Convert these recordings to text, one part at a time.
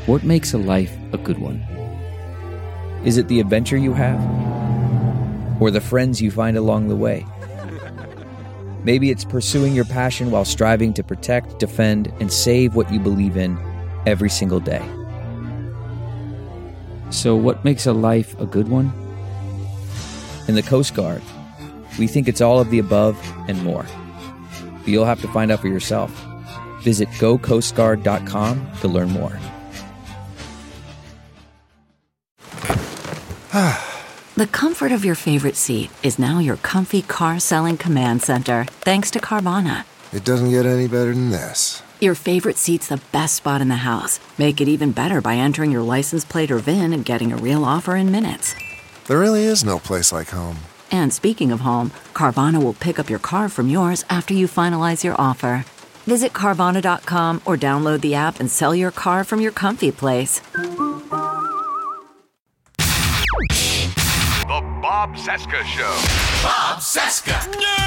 What makes a life a good one? Is it the adventure you have? Or the friends you find along the way? Maybe it's pursuing your passion while striving to protect, defend, and save what you believe in every single day. So what makes a life a good one? In the Coast Guard, we think it's all of the above and more. But you'll have to find out for yourself. Visit gocoastguard.com to learn more. The comfort of your favorite seat is now your comfy car-selling command center, thanks to Carvana. It doesn't get any better than this. Your favorite seat's the best spot in the house. Make it even better by entering your license plate or VIN and getting a real offer in minutes. There really is no place like home. And speaking of home, Carvana will pick up your car from yours after you finalize your offer. Visit Carvana.com or download the app and sell your car from your comfy place. The Bob Cesca Show. Bob Cesca.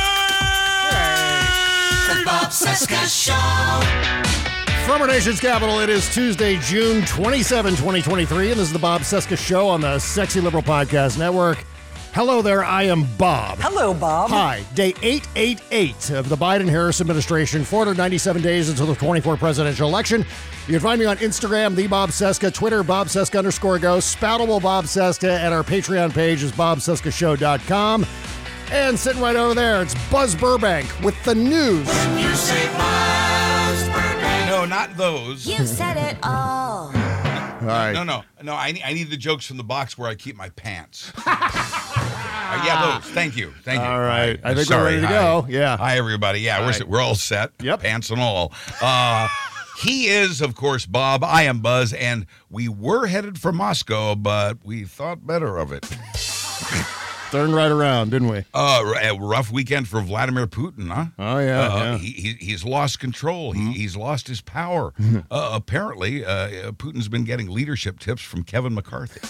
The Bob Cesca Show. From our nation's capital, it is Tuesday, June 27, 2023, and this is the Bob Cesca Show on the Sexy Liberal Podcast Network. Hello there, I am Bob. Hello, Bob. Hi, day 888 of the Biden-Harris administration, 497 days until the 24 presidential election. You can find me on Instagram, the Bob Cesca, Twitter, Bob Cesca _go, Spoutable Bob Cesca, and our Patreon page is bobcescashow.com. And sitting right over there, it's Buzz Burbank with the news. When you say Buzz Burbank. No, not those. You said it all. All right. No. I need the jokes from the box where I keep my pants. Yeah, those. Thank you. All right. Hi. I think Sorry. we're ready to go. Yeah. Hi, everybody. Yeah, we're all set. Yep. Pants and all. He is, of course, Bob. I am Buzz, and we were headed for Moscow, but we thought better of it. Turned right around, didn't we? A rough weekend for Vladimir Putin, huh? Oh, yeah. He's lost control. He's lost his power. Apparently, Putin's been getting leadership tips from Kevin McCarthy.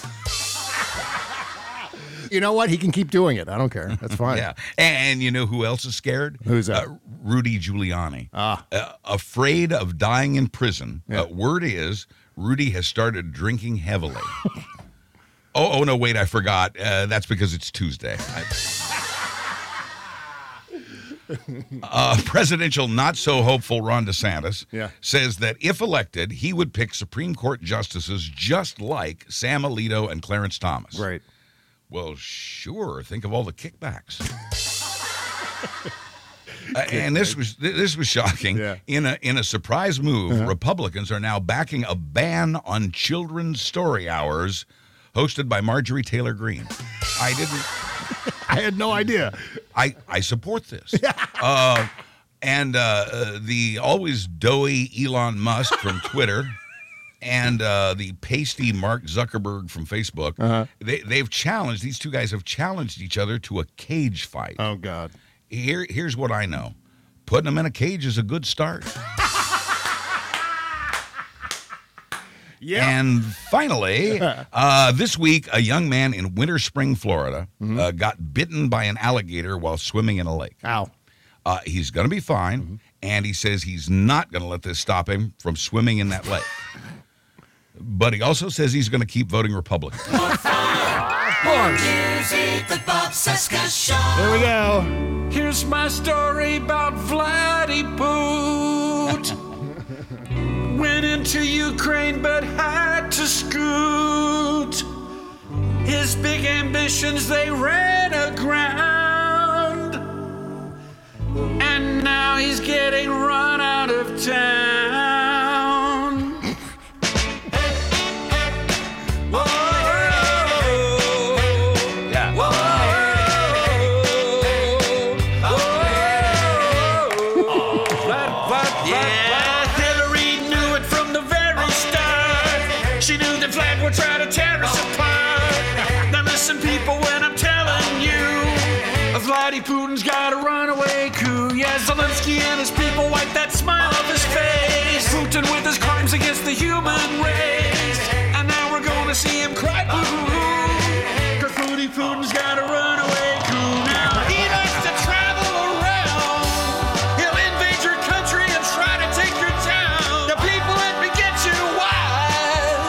You know what? He can keep doing it. I don't care. That's fine. Yeah. And you know who else is scared? Who's that? Rudy Giuliani. Afraid of dying in prison. Yeah. Word is, Rudy has started drinking heavily. Oh, no, wait, I forgot. That's because it's Tuesday. Presidential not-so-hopeful Ron DeSantis says that if elected, he would pick Supreme Court justices just like Sam Alito and Clarence Thomas. Right. Well, sure. Think of all the kickbacks. And this was shocking. Yeah. In a surprise move, Republicans are now backing a ban on children's story hours hosted by Marjorie Taylor Greene. I had no idea. I support this. And the always doughy Elon Musk from Twitter and the pasty Mark Zuckerberg from Facebook, they've challenged, these two guys have challenged each other to a cage fight. Oh, God. Here's what I know. Putting them in a cage is a good start. Yeah. And finally, this week, a young man in Winter Spring, Florida, got bitten by an alligator while swimming in a lake. Ow. He's going to be fine, and he says he's not going to let this stop him from swimming in that lake. But he also says he's going to keep voting Republican. More music, the Bob Cesca Show. There we go. Here's my story about Vladdy Poot. Went into Ukraine but had to scoot. His big ambitions, they ran aground. And now he's getting run out of town. Whoa. Yeah. Whoa. She knew that Vlad would try to tear us apart. Now listen, people, when I'm telling you, Vladdy Putin's got a runaway coup. Yeah, Zelensky and his people wipe that smile off his face. Putin with his crimes against the human race. And now we're gonna see him cry boo-hoo. 'Cause Putin's got a runaway coup. Now he likes to travel around. He'll invade your country and try to take your town. Now people, let me get you wild.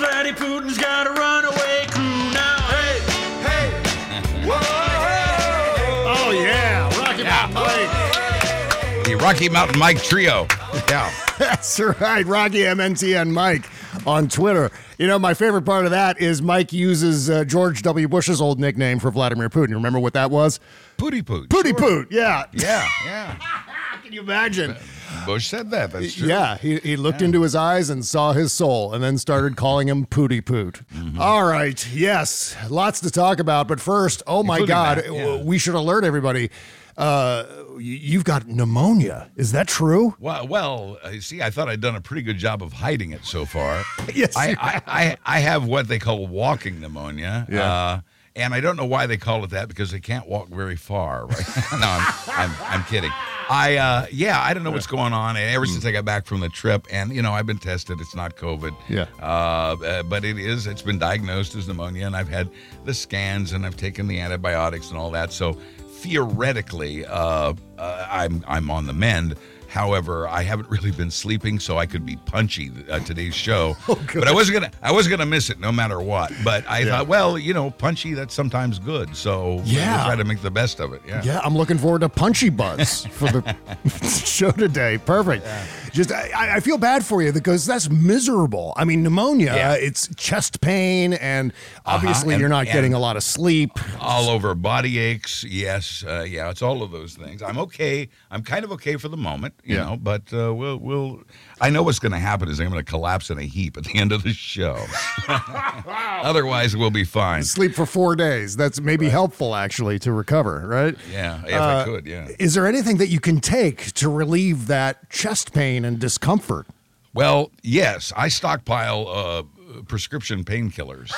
Vladdy Putin's got a runaway crew now. Hey, hey, whoa, Oh, yeah. Rocky Mountain Mike. The Rocky Mountain Mike Trio. Yeah. That's right. Rocky MNTN Mike on Twitter. You know, my favorite part of that is Mike uses George W. Bush's old nickname for Vladimir Putin. Remember what that was? Pooty Poot. Pooty Sure. Poot. Yeah. Yeah, yeah. Can you imagine? Bush said that. That's true. Yeah, he looked into his eyes and saw his soul and then started calling him Pooty Poot. All right, yes, lots to talk about. But first, oh my Including God, that, yeah. we should alert everybody. You've got pneumonia. Is that true? Well, you see, I thought I'd done a pretty good job of hiding it so far. Yes, you I have what they call walking pneumonia. Yeah. And I don't know why they call it that because they can't walk very far. Right? No, I'm kidding. I don't know what's going on ever since I got back from the trip, and I've been tested. It's not COVID. Yeah. But it's been diagnosed as pneumonia, and I've had the scans, and I've taken the antibiotics and all that. So theoretically, I'm on the mend. However, I haven't really been sleeping, so I could be punchy today's show. But I wasn't gonna miss it no matter what. But I thought, well, punchy, that's sometimes good. So we'll try to make the best of it. Yeah. Yeah, I'm looking forward to Punchy Buzz for the show today. Perfect. Yeah. Just, I feel bad for you because that's miserable. I mean, pneumonia, it's chest pain, and obviously you're not getting a lot of sleep. All over body aches. Yes. It's all of those things. I'm okay. I'm kind of okay for the moment, you know, but we'll I know what's going to happen is I'm going to collapse in a heap at the end of the show. Otherwise, we'll be fine. Sleep for 4 days. That's maybe helpful, actually, to recover, right? Yeah, if I could, yeah. Is there anything that you can take to relieve that chest pain and discomfort? Well, yes. I stockpile prescription painkillers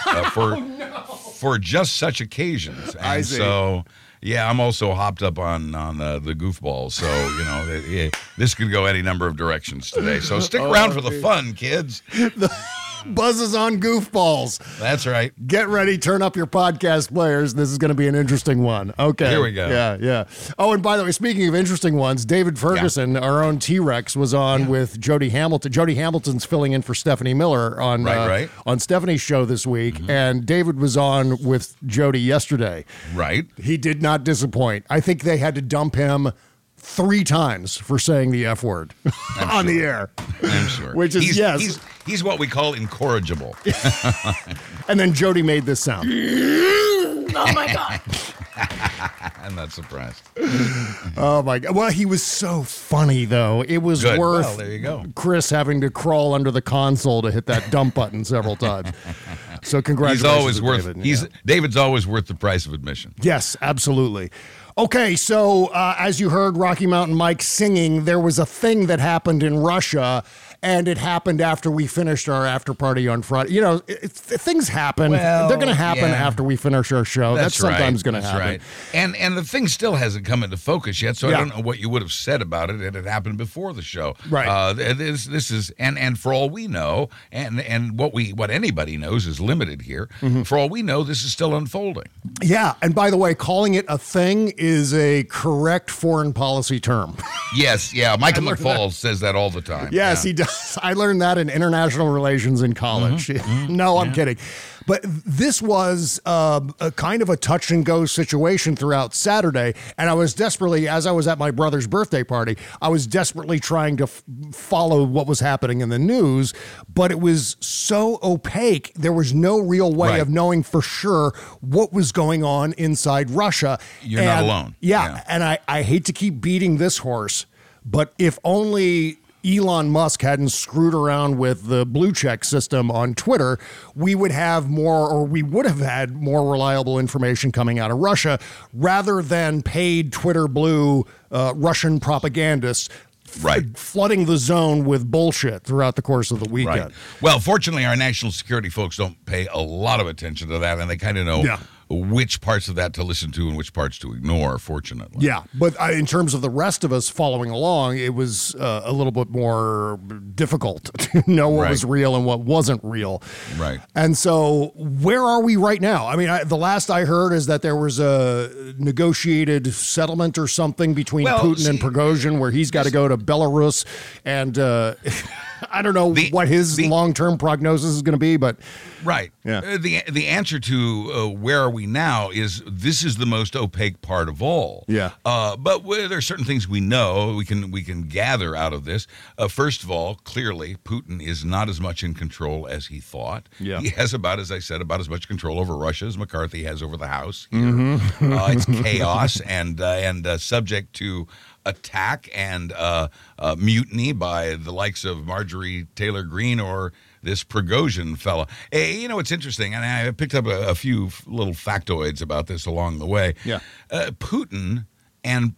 for just such occasions. And I see. So, yeah, I'm also hopped up on the goofballs. So, this could go any number of directions today. So stick around for the fun, kids. Buzz is on goofballs. That's right. Get ready. Turn up your podcast players. This is going to be an interesting one. Okay. Here we go. Yeah. Oh, and by the way, speaking of interesting ones, David Ferguson, our own T-Rex, was on with Jody Hamilton. Jody Hamilton's filling in for Stephanie Miller on Stephanie's show this week, and David was on with Jody yesterday. Right. He did not disappoint. I think they had to dump him 3 times for saying the F word on the air. I'm sure. Which is, he's what we call incorrigible. And then Jody made this sound. Oh my God. I'm not surprised. Oh my God. Well, he was so funny though. It was worth well, there you go. Chris having to crawl under the console to hit that dump button several times. So congratulations. David's always worth the price of admission. Yes, absolutely. Okay, so as you heard Rocky Mountain Mike singing, there was a thing that happened in Russia, and it happened after we finished our after party on Friday. Things happen. Well, they're going to happen after we finish our show. That's sometimes going to happen. Right. And the thing still hasn't come into focus yet, so I don't know what you would have said about it. It had happened before the show. Right. This is and for all we know, and what anybody knows is limited here. Mm-hmm. For all we know, this is still unfolding. Yeah, and by the way, calling it a thing is a correct foreign policy term. Yes, yeah. Michael McFall says that all the time. Yes, he does. I learned that in international relations in college. Mm-hmm. No, I'm kidding. But this was a kind of a touch and go situation throughout Saturday. And I was desperately, as I was at my brother's birthday party, I was desperately trying to follow what was happening in the news. But it was so opaque. There was no real way of knowing for sure what was going on inside Russia. You're not alone. Yeah. And I hate to keep beating this horse, but if only Elon Musk hadn't screwed around with the blue check system on Twitter, we would have had more reliable information coming out of Russia rather than paid Twitter blue Russian propagandists flooding the zone with bullshit throughout the course of the weekend. Right. Well, fortunately, our national security folks don't pay a lot of attention to that, and they kind of know which parts of that to listen to and which parts to ignore, fortunately. Yeah, but in terms of the rest of us following along, it was a little bit more difficult to know what was real and what wasn't real. Right. And so where are we right now? I mean, the last I heard is that there was a negotiated settlement or something between Putin and Prigozhin where he's got to go to Belarus and... I don't know what his long-term prognosis is going to be, but right. Yeah. The answer to where are we now is this is the most opaque part of all. Yeah. But there are certain things we know we can gather out of this. First of all, clearly Putin is not as much in control as he thought. Yeah. He has about as much control over Russia as McCarthy has over the House. Here. Mm-hmm. It's chaos and subject to attack and mutiny by the likes of Marjorie Taylor Greene or this Prigozhin fella. Hey, it's interesting, and I picked up a few little factoids about this along the way. Yeah. Putin and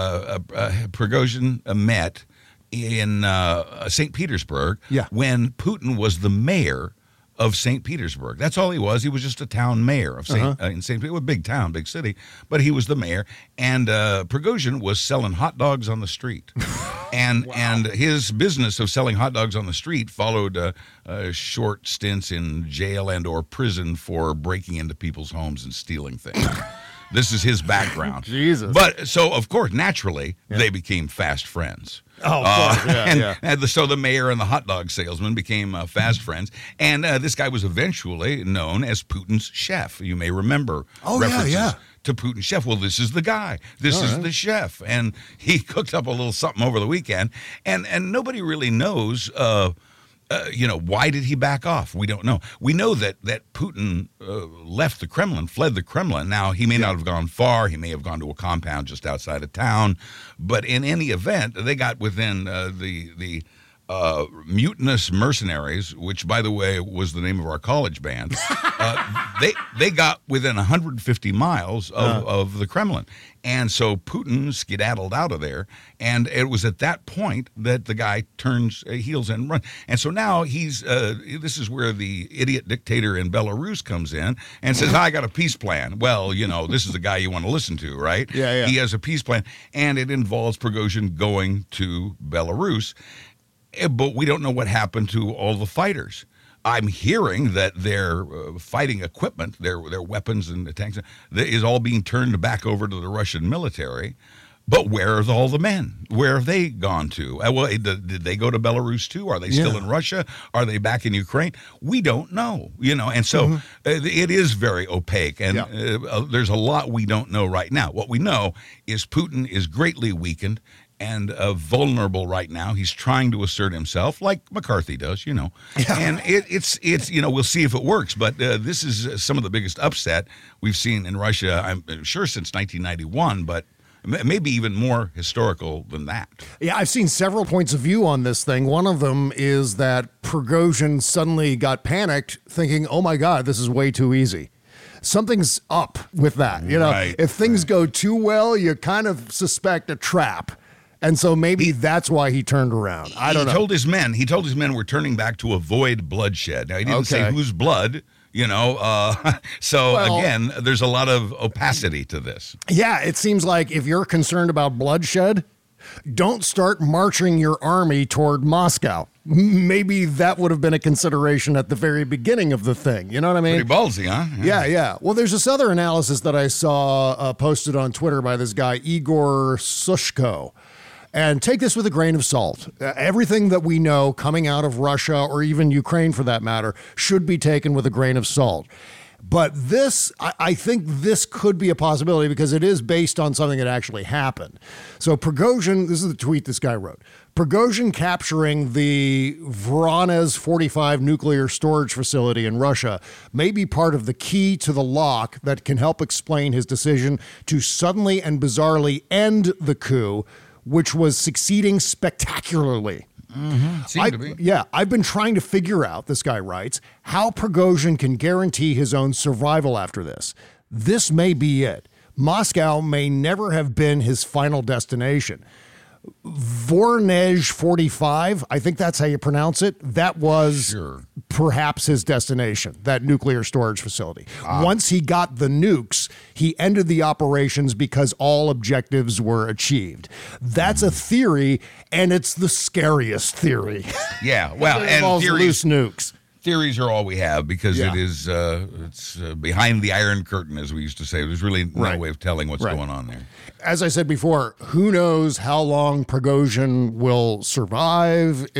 Prigozhin met in St. Petersburg when Putin was the mayor of St. Petersburg. That's all he was. He was just a town mayor of in St. Petersburg, a big town, big city, but he was the mayor. And Prigozhin was selling hot dogs on the street. And his business of selling hot dogs on the street followed short stints in jail and or prison for breaking into people's homes and stealing things. This is his background. Jesus. But so, of course, naturally, they became fast friends. Oh, of course. So the mayor and the hot dog salesman became fast friends. And this guy was eventually known as Putin's chef. You may remember references to Putin's chef. Well, this is the guy. This is the chef. And he cooked up a little something over the weekend. And nobody really knows why did he back off? We don't know. We know that Putin left the Kremlin, fled the Kremlin. Now, he may not have gone far. He may have gone to a compound just outside of town. But in any event, they got within the mutinous mercenaries, which, by the way, was the name of our college band. They got within 150 miles of the Kremlin. And so Putin skedaddled out of there. And it was at that point that the guy turns heels and runs. And so now he's, this is where the idiot dictator in Belarus comes in and says, I got a peace plan. Well, this is the guy you want to listen to, right? Yeah. He has a peace plan. And it involves Prigozhin going to Belarus. But we don't know what happened to all the fighters. I'm hearing that their fighting equipment, their weapons and the tanks, is all being turned back over to the Russian military. But where are all the men? Where have they gone to? Did they go to Belarus too? Are they still in Russia? Are they back in Ukraine? We don't know, and so it is very opaque, and there's a lot we don't know right now. What we know is Putin is greatly weakened and vulnerable right now. He's trying to assert himself like McCarthy does, and it's we'll see if it works. But this is some of the biggest upset we've seen in Russia, I'm sure, since 1991, but maybe even more historical than that. Yeah, I've seen several points of view on this thing. One of them is that Prigozhin suddenly got panicked thinking, oh my God, this is way too easy. Something's up with that. If things go too well, you kind of suspect a trap. And so maybe that's why he turned around. I don't know. He told his men we're turning back to avoid bloodshed. Now, he didn't say whose blood, again, there's a lot of opacity to this. Yeah, it seems like if you're concerned about bloodshed, don't start marching your army toward Moscow. Maybe that would have been a consideration at the very beginning of the thing. You know what I mean? Pretty ballsy, huh? Yeah. Well, there's this other analysis that I saw posted on Twitter by this guy, Igor Sushko. And take this with a grain of salt. Everything that we know coming out of Russia, or even Ukraine for that matter, should be taken with a grain of salt. But this, I think this could be a possibility because it is based on something that actually happened. So Prigozhin, this is the tweet this guy wrote. Prigozhin capturing the Voronezh 45 nuclear storage facility in Russia may be part of the key to the lock that can help explain his decision to suddenly and bizarrely end the coup, which was succeeding spectacularly. I've been trying to figure out, this guy writes, how Prigozhin can guarantee his own survival after this. This may be it. Moscow may never have been his final destination. Voronezh 45, I think that's how you pronounce it. That was perhaps his destination, that nuclear storage facility. Once he got the nukes, he ended the operations because all objectives were achieved. That's a theory, and it's the scariest theory. Yeah, well, and loose nukes. Theories are all we have because it is it's behind the Iron Curtain, as we used to say. There's really no way of telling what's going on there. As I said before, who knows how long Prigozhin will survive, if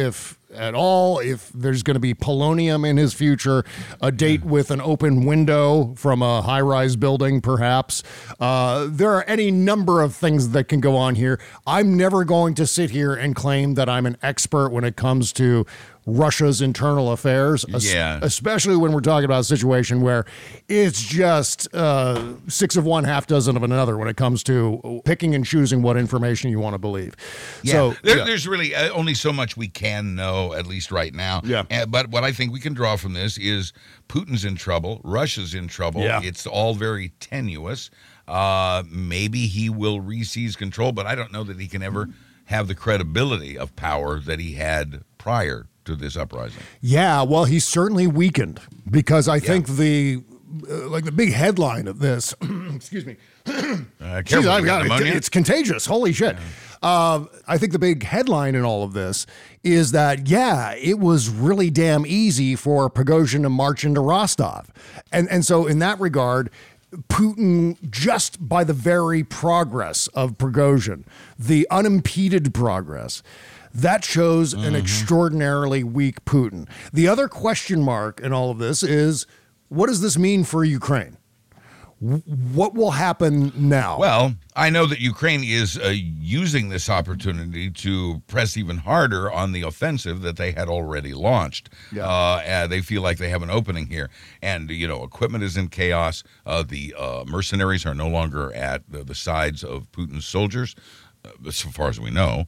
at all, if there's going to be polonium in his future, a date with an open window from a high-rise building, perhaps. There are any number of things that can go on here. I'm never going to sit here and claim that I'm an expert when it comes to Russia's internal affairs, especially when we're talking about a situation where it's just 6 of one, half dozen of another when it comes to picking and choosing what information you want to believe. Yeah. So there's really only so much we can know, at least right now. Yeah. But what I think we can draw from this is Putin's in trouble. Russia's in trouble. Yeah. It's all very tenuous. Maybe he will re-seize control, but I don't know that he can ever have the credibility of power that he had prior to this uprising. Yeah, well, he's certainly weakened because I think the big headline of this, excuse me, Jeez, I've got it. It's contagious. Holy shit. Yeah. I think the big headline in all of this is that, it was really damn easy for Prigozhin to march into Rostov. And so in that regard, Putin, just by the very progress of Prigozhin, the unimpeded progress, that shows an extraordinarily weak Putin. The other question mark in all of this is, what does this mean for Ukraine? What will happen now? Well, I know that Ukraine is using this opportunity to press even harder on the offensive that they had already launched. Yeah. They feel like they have an opening here. And, equipment is in chaos. The mercenaries are no longer at the sides of Putin's soldiers, so far as we know.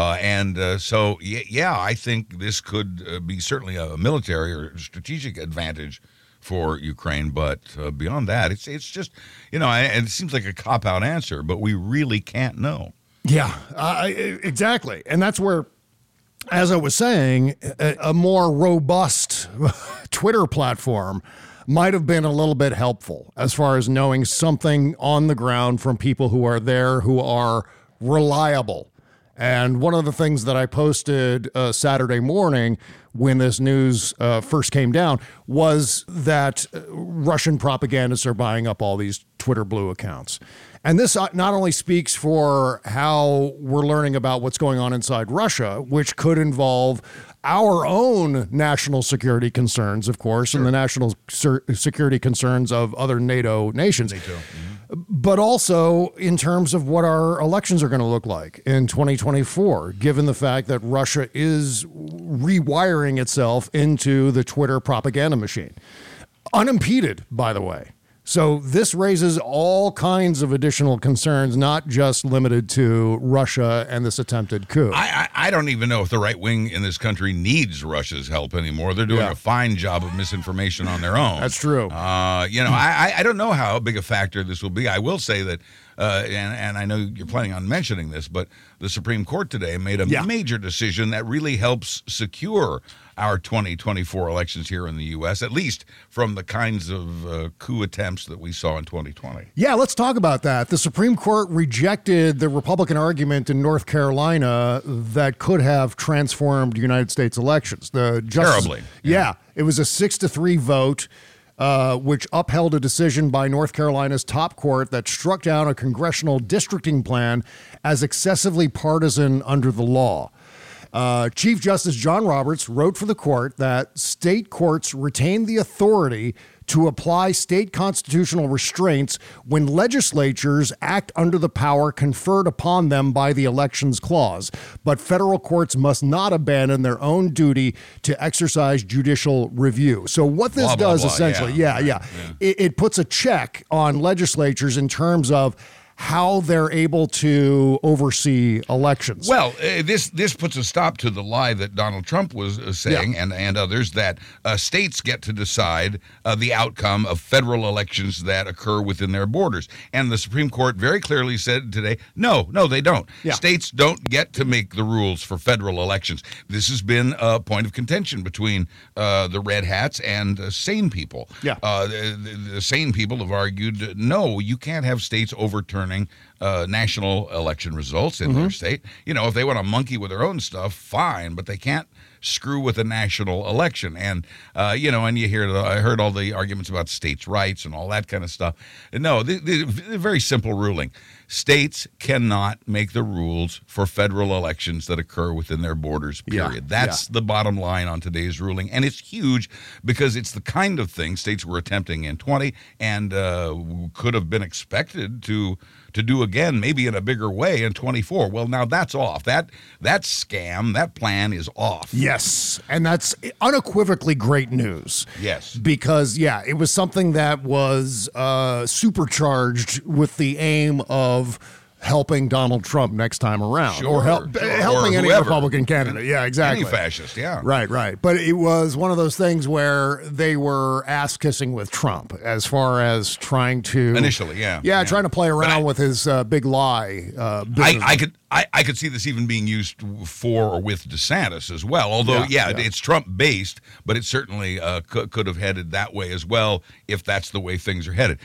So I think this could be certainly a military or strategic advantage for Ukraine, but beyond that, it's just, and it seems like a cop-out answer, but we really can't know. Yeah, exactly. And that's where, as I was saying, a more robust Twitter platform might have been a little bit helpful as far as knowing something on the ground from people who are there, who are reliable. And one of the things that I posted Saturday morning when this news first came down was that Russian propagandists are buying up all these Twitter Blue accounts. And this not only speaks for how we're learning about what's going on inside Russia, which could involve our own national security concerns, of course, and the national security concerns of other NATO nations. But also in terms of what our elections are going to look like in 2024, given the fact that Russia is rewiring itself into the Twitter propaganda machine. Unimpeded, by the way. So this raises all kinds of additional concerns, not just limited to Russia and this attempted coup. I don't even know if the right wing in this country needs Russia's help anymore. They're doing a fine job of misinformation on their own. That's true. I don't know how big a factor this will be. I will say that, and I know you're planning on mentioning this, but the Supreme Court today made a major decision that really helps secure our 2024 elections here in the U.S., at least from the kinds of coup attempts that we saw in 2020. Yeah, let's talk about that. The Supreme Court rejected the Republican argument in North Carolina that could have transformed United States elections. Terribly. Yeah, it was a 6-3 vote, which upheld a decision by North Carolina's top court that struck down a congressional districting plan as excessively partisan under the law. Chief Justice John Roberts wrote for the court that state courts retain the authority to apply state constitutional restraints when legislatures act under the power conferred upon them by the Elections Clause, but federal courts must not abandon their own duty to exercise judicial review. So what this does essentially, it puts a check on legislatures in terms of how they're able to oversee elections. Well, this puts a stop to the lie that Donald Trump was saying and others that states get to decide the outcome of federal elections that occur within their borders. And the Supreme Court very clearly said today, no, they don't. Yeah. States don't get to make the rules for federal elections. This has been a point of contention between the red hats and sane people. Yeah. The sane people have argued, no, you can't have states overturn national election results in their state. If they want to monkey with their own stuff, fine, but they can't screw with a national election. And, and you hear, I heard all the arguments about states' rights and all that kind of stuff. No, the very simple ruling. States cannot make the rules for federal elections that occur within their borders, period. That's the bottom line on today's ruling. And it's huge because it's the kind of thing states were attempting in 20 and could have been expected to do again, maybe in a bigger way in 24. Well, now that's off. That scam, that plan is off. Yes, and that's unequivocally great news. Yes. Because, it was something that was supercharged with the aim of helping Donald Trump next time around, helping any Republican candidate. Yeah, exactly. Any fascist, yeah. Right. But it was one of those things where they were ass-kissing with Trump as far as trying to... Initially, trying to play around with his big lie. I could see this even being used for or with DeSantis as well, although, it's Trump-based, but it certainly could have headed that way as well if that's the way things are headed.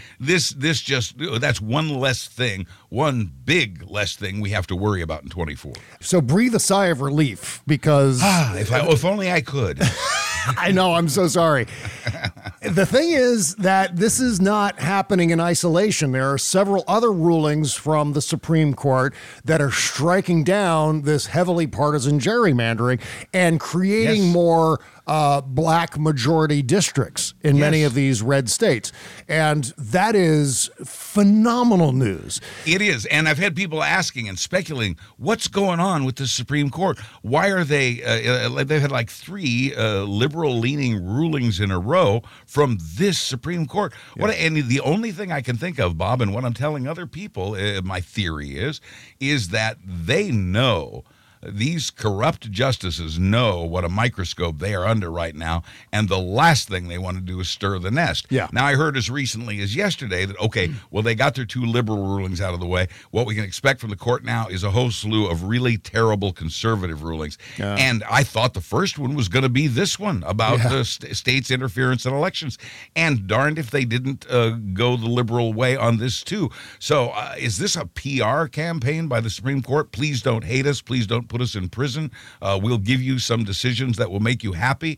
That's one less thing, one big less thing we have to worry about in 24. So breathe a sigh of relief because... if only I could. I know, I'm so sorry. The thing is that this is not happening in isolation. There are several other rulings from the Supreme Court that are striking down this heavily partisan gerrymandering and creating more black majority districts in many of these red states. And that is phenomenal news. It is. And I've had people asking and speculating, what's going on with the Supreme Court? Why are they, they've had like 3 liberal-leaning rulings in a row from this Supreme Court. And the only thing I can think of, Bob, and what I'm telling other people, my theory is that they know, these corrupt justices know what a microscope they are under right now, and the last thing they want to do is stir the nest. Yeah. Now, I heard as recently as yesterday that, they got their 2 liberal rulings out of the way. What we can expect from the court now is a whole slew of really terrible conservative rulings. Yeah. And I thought the first one was going to be this one about the state's interference in elections. And darned if they didn't go the liberal way on this, too. So is this a PR campaign by the Supreme Court? Please don't hate us. Please don't put us in prison. We'll give you some decisions that will make you happy.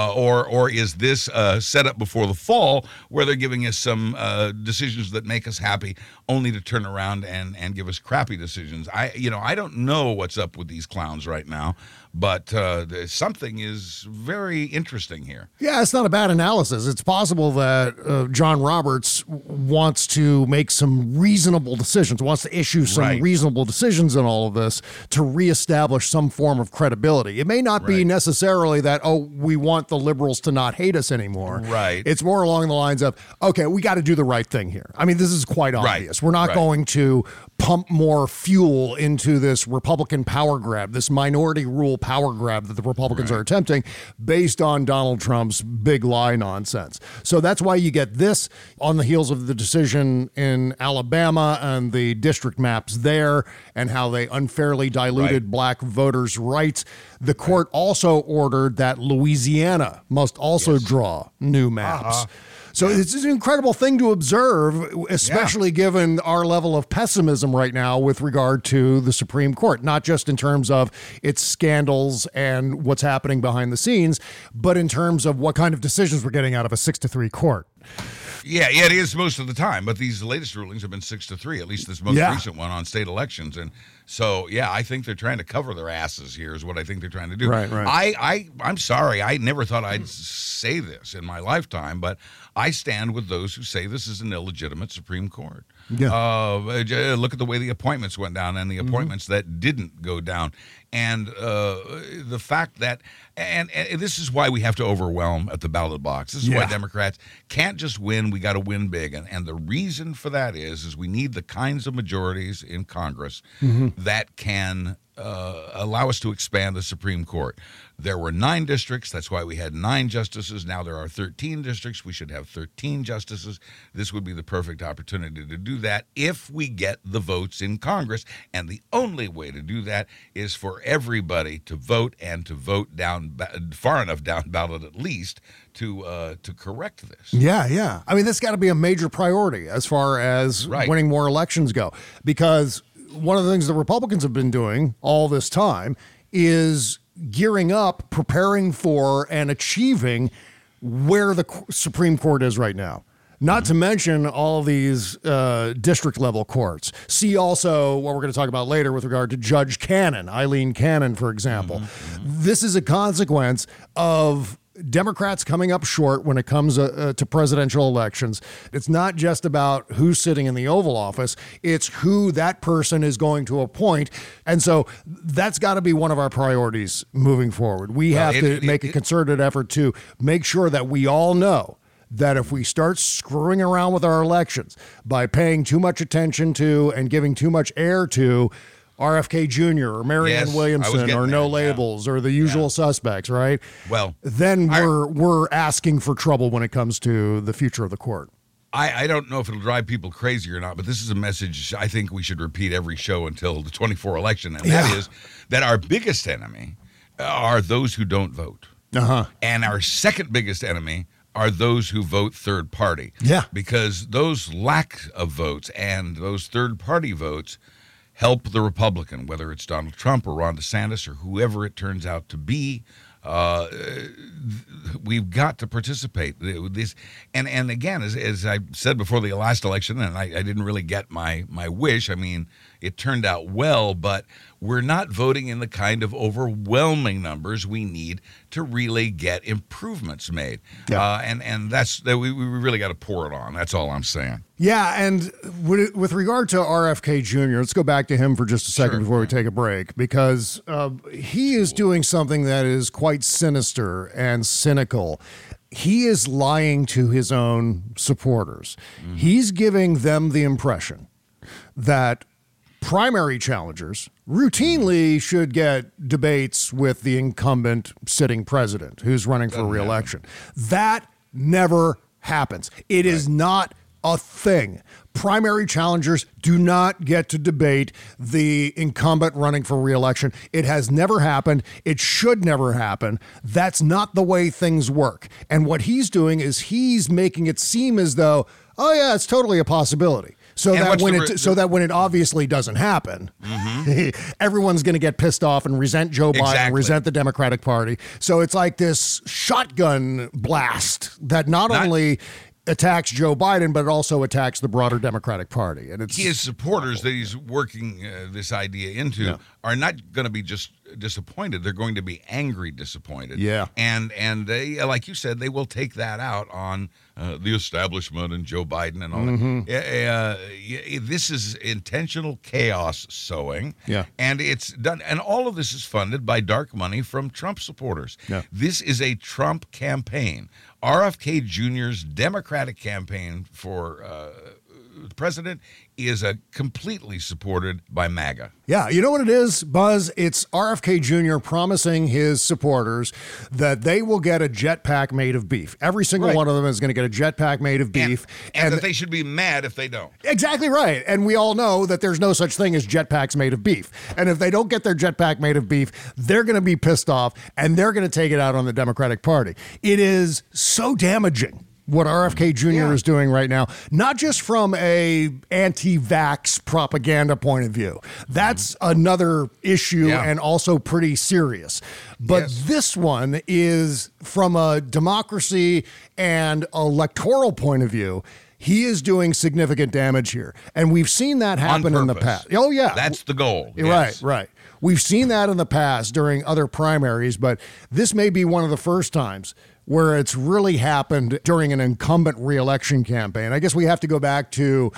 Or is this set up before the fall where they're giving us some decisions that make us happy only to turn around and give us crappy decisions? I don't know what's up with these clowns right now, but something is very interesting here. Yeah, it's not a bad analysis. It's possible that John Roberts wants to make some reasonable decisions, wants to issue some reasonable decisions in all of this to reestablish some form of credibility. It may not be necessarily that, we want the liberals to not hate us anymore. Right. It's more along the lines of, okay, we got to do the right thing here. I mean, this is quite obvious. We're not going to pump more fuel into this Republican power grab, this minority rule power grab that the Republicans are attempting based on Donald Trump's big lie nonsense. So that's why you get this on the heels of the decision in Alabama and the district maps there and how they unfairly diluted black voters' rights. The court also ordered that Louisiana must also draw new maps. So it's an incredible thing to observe, especially given our level of pessimism right now with regard to the Supreme Court, not just in terms of its scandals and what's happening behind the scenes, but in terms of what kind of decisions we're getting out of a 6-3 court. Yeah, it is most of the time, but these latest rulings have been 6-3, at least this most recent one on state elections. And so, I think they're trying to cover their asses here is what I think they're trying to do. Right. I'm sorry, I never thought I'd say this in my lifetime, but I stand with those who say this is an illegitimate Supreme Court. Look at the way the appointments went down and the appointments that didn't go down. And the fact that, and this is why we have to overwhelm at the ballot box. This is why Democrats can't just win. We got to win big. And the reason for that is we need the kinds of majorities in Congress that can allow us to expand the Supreme Court. There were 9 districts. That's why we had 9 justices. Now there are 13 districts. We should have 13 justices. This would be the perfect opportunity to do that if we get the votes in Congress. And the only way to do that is for everybody to vote and to vote down far enough down ballot at least to correct this. Yeah. I mean, this got to be a major priority as far as winning more elections go, because one of the things the Republicans have been doing all this time is gearing up, preparing for, and achieving where the Supreme Court is right now. Not to mention all these district level courts. See also what we're going to talk about later with regard to Judge Cannon, Eileen Cannon, for example. This is a consequence of Democrats coming up short when it comes to presidential elections. It's not just about who's sitting in the Oval Office. It's who that person is going to appoint. And so that's got to be one of our priorities moving forward. We have to make a concerted effort to make sure that we all know that if we start screwing around with our elections by paying too much attention to and giving too much air to RFK Jr. or Marianne Williamson or No Labels or the usual suspects, right? Well, then we're asking for trouble when it comes to the future of the court. I don't know if it'll drive people crazy or not, but this is a message I think we should repeat every show until the 24 election, and that is that our biggest enemy are those who don't vote. And our second biggest enemy are those who vote third party. Yeah. Because those lack of votes and those third party votes help the Republican, whether it's Donald Trump or Ron DeSantis or whoever it turns out to be. We've got to participate. This, and again, as I said before the last election, and I didn't really get my wish. I mean, it turned out well, but we're not voting in the kind of overwhelming numbers we need to really get improvements made. And that's we really got to pour it on. That's all I'm saying. Yeah, and with regard to RFK Jr., let's go back to him for just a second before we take a break, because he is doing something that is quite sinister and cynical. He is lying to his own supporters. He's giving them the impression that primary challengers routinely should get debates with the incumbent sitting president who's running for re-election. That never happens. It is not a thing. Primary challengers do not get to debate the incumbent running for re-election. It has never happened. It should never happen. That's not the way things work. And what he's doing is he's making it seem as though, oh yeah, it's totally a possibility. So that when it obviously doesn't happen, everyone's going to get pissed off and resent Joe Biden, resent the Democratic Party. So it's like this shotgun blast that not only attacks Joe Biden, but it also attacks the broader Democratic Party. And it's his supporters that he's working this idea into are not going to be just disappointed. They're going to be angry, disappointed. Yeah. And they, like you said, they will take that out on the establishment and Joe Biden and all that. This is intentional chaos sowing. Yeah. And it's done. And all of this is funded by dark money from Trump supporters. Yeah. This is a Trump campaign. RFK Jr.'s Democratic campaign for president is completely supported by MAGA. Yeah, you know what it is, Buzz? It's RFK Jr. promising his supporters that they will get a jetpack made of beef. Every single one of them is going to get a jetpack made of beef. And that they should be mad if they don't. Exactly right. And we all know that there's no such thing as jetpacks made of beef. And if they don't get their jetpack made of beef, they're going to be pissed off and they're going to take it out on the Democratic Party. It is so damaging what RFK Jr. is doing right now, not just from a anti-vax propaganda point of view. That's another issue and also pretty serious. But this one is from a democracy and electoral point of view. He is doing significant damage here. And we've seen that happen in the past. Oh, yeah. That's the goal. Right. We've seen that in the past during other primaries, but this may be one of the first times where it's really happened during an incumbent re-election campaign. I guess we have to go back to,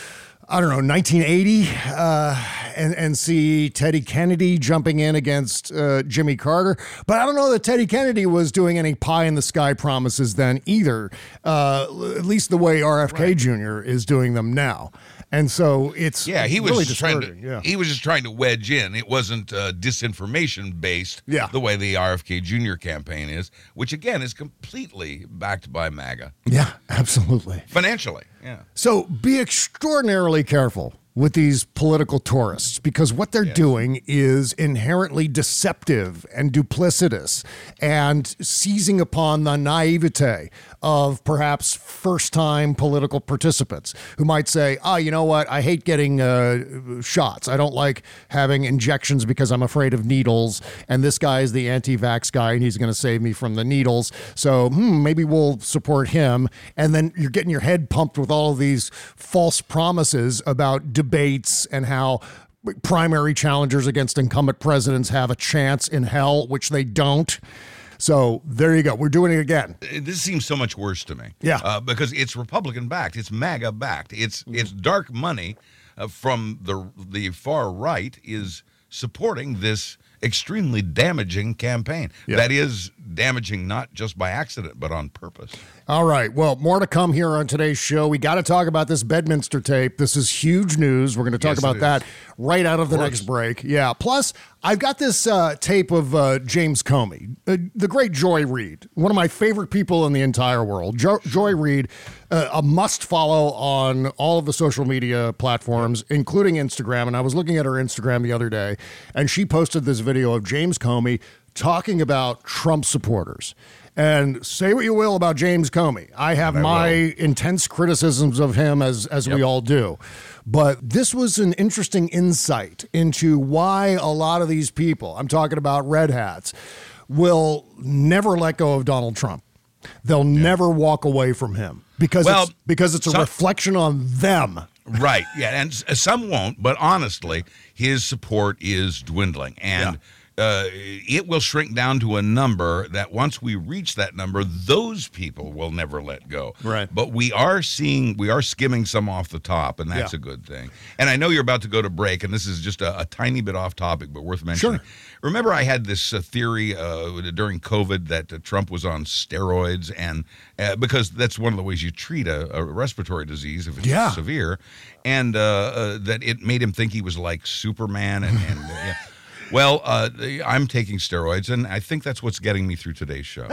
1980 and see Teddy Kennedy jumping in against Jimmy Carter. But I don't know that Teddy Kennedy was doing any pie-in-the-sky promises then either, at least the way RFK Jr. is doing them now. And so it's he was really just he was just trying to wedge in. It wasn't disinformation based the way the RFK Jr. campaign is, which again is completely backed by MAGA. Yeah, absolutely. Financially, yeah. So be extraordinarily careful with these political tourists, because what they're doing is inherently deceptive and duplicitous and seizing upon the naivete of perhaps first-time political participants who might say, you know what, I hate getting shots. I don't like having injections because I'm afraid of needles, and this guy is the anti-vax guy and he's going to save me from the needles, so maybe we'll support him. And then you're getting your head pumped with all of these false promises about debates and how primary challengers against incumbent presidents have a chance in hell, which they don't. So there you go. We're doing it again. This seems so much worse to me. Yeah. Because it's Republican-backed. It's MAGA-backed. It's dark money from the far right is supporting this extremely damaging campaign. Yeah. That is damaging not just by accident, but on purpose. All right. Well, more to come here on today's show. We got to talk about this Bedminster tape. This is huge news. We're going to talk about that right out of the next break. Yeah. Plus, I've got this tape of James Comey, the great Joy Reid, one of my favorite people in the entire world. Joy Reid, a must follow on all of the social media platforms, including Instagram. And I was looking at her Instagram the other day, and she posted this video of James Comey talking about Trump supporters. And say what you will about James Comey. I have my intense criticisms of him, as we all do. But this was an interesting insight into why a lot of these people, I'm talking about red hats, will never let go of Donald Trump. They'll never walk away from him because it's a reflection on them. Right. Yeah. And some won't. But honestly, his support is dwindling. And it will shrink down to a number that once we reach that number, those people will never let go. Right. But we are skimming some off the top, and that's a good thing. And I know you're about to go to break, and this is just a tiny bit off topic, but worth mentioning. Sure. Remember I had this theory during COVID that Trump was on steroids, and because that's one of the ways you treat a respiratory disease if it's severe, and that it made him think he was like Superman and Well, I'm taking steroids, and I think that's what's getting me through today's show.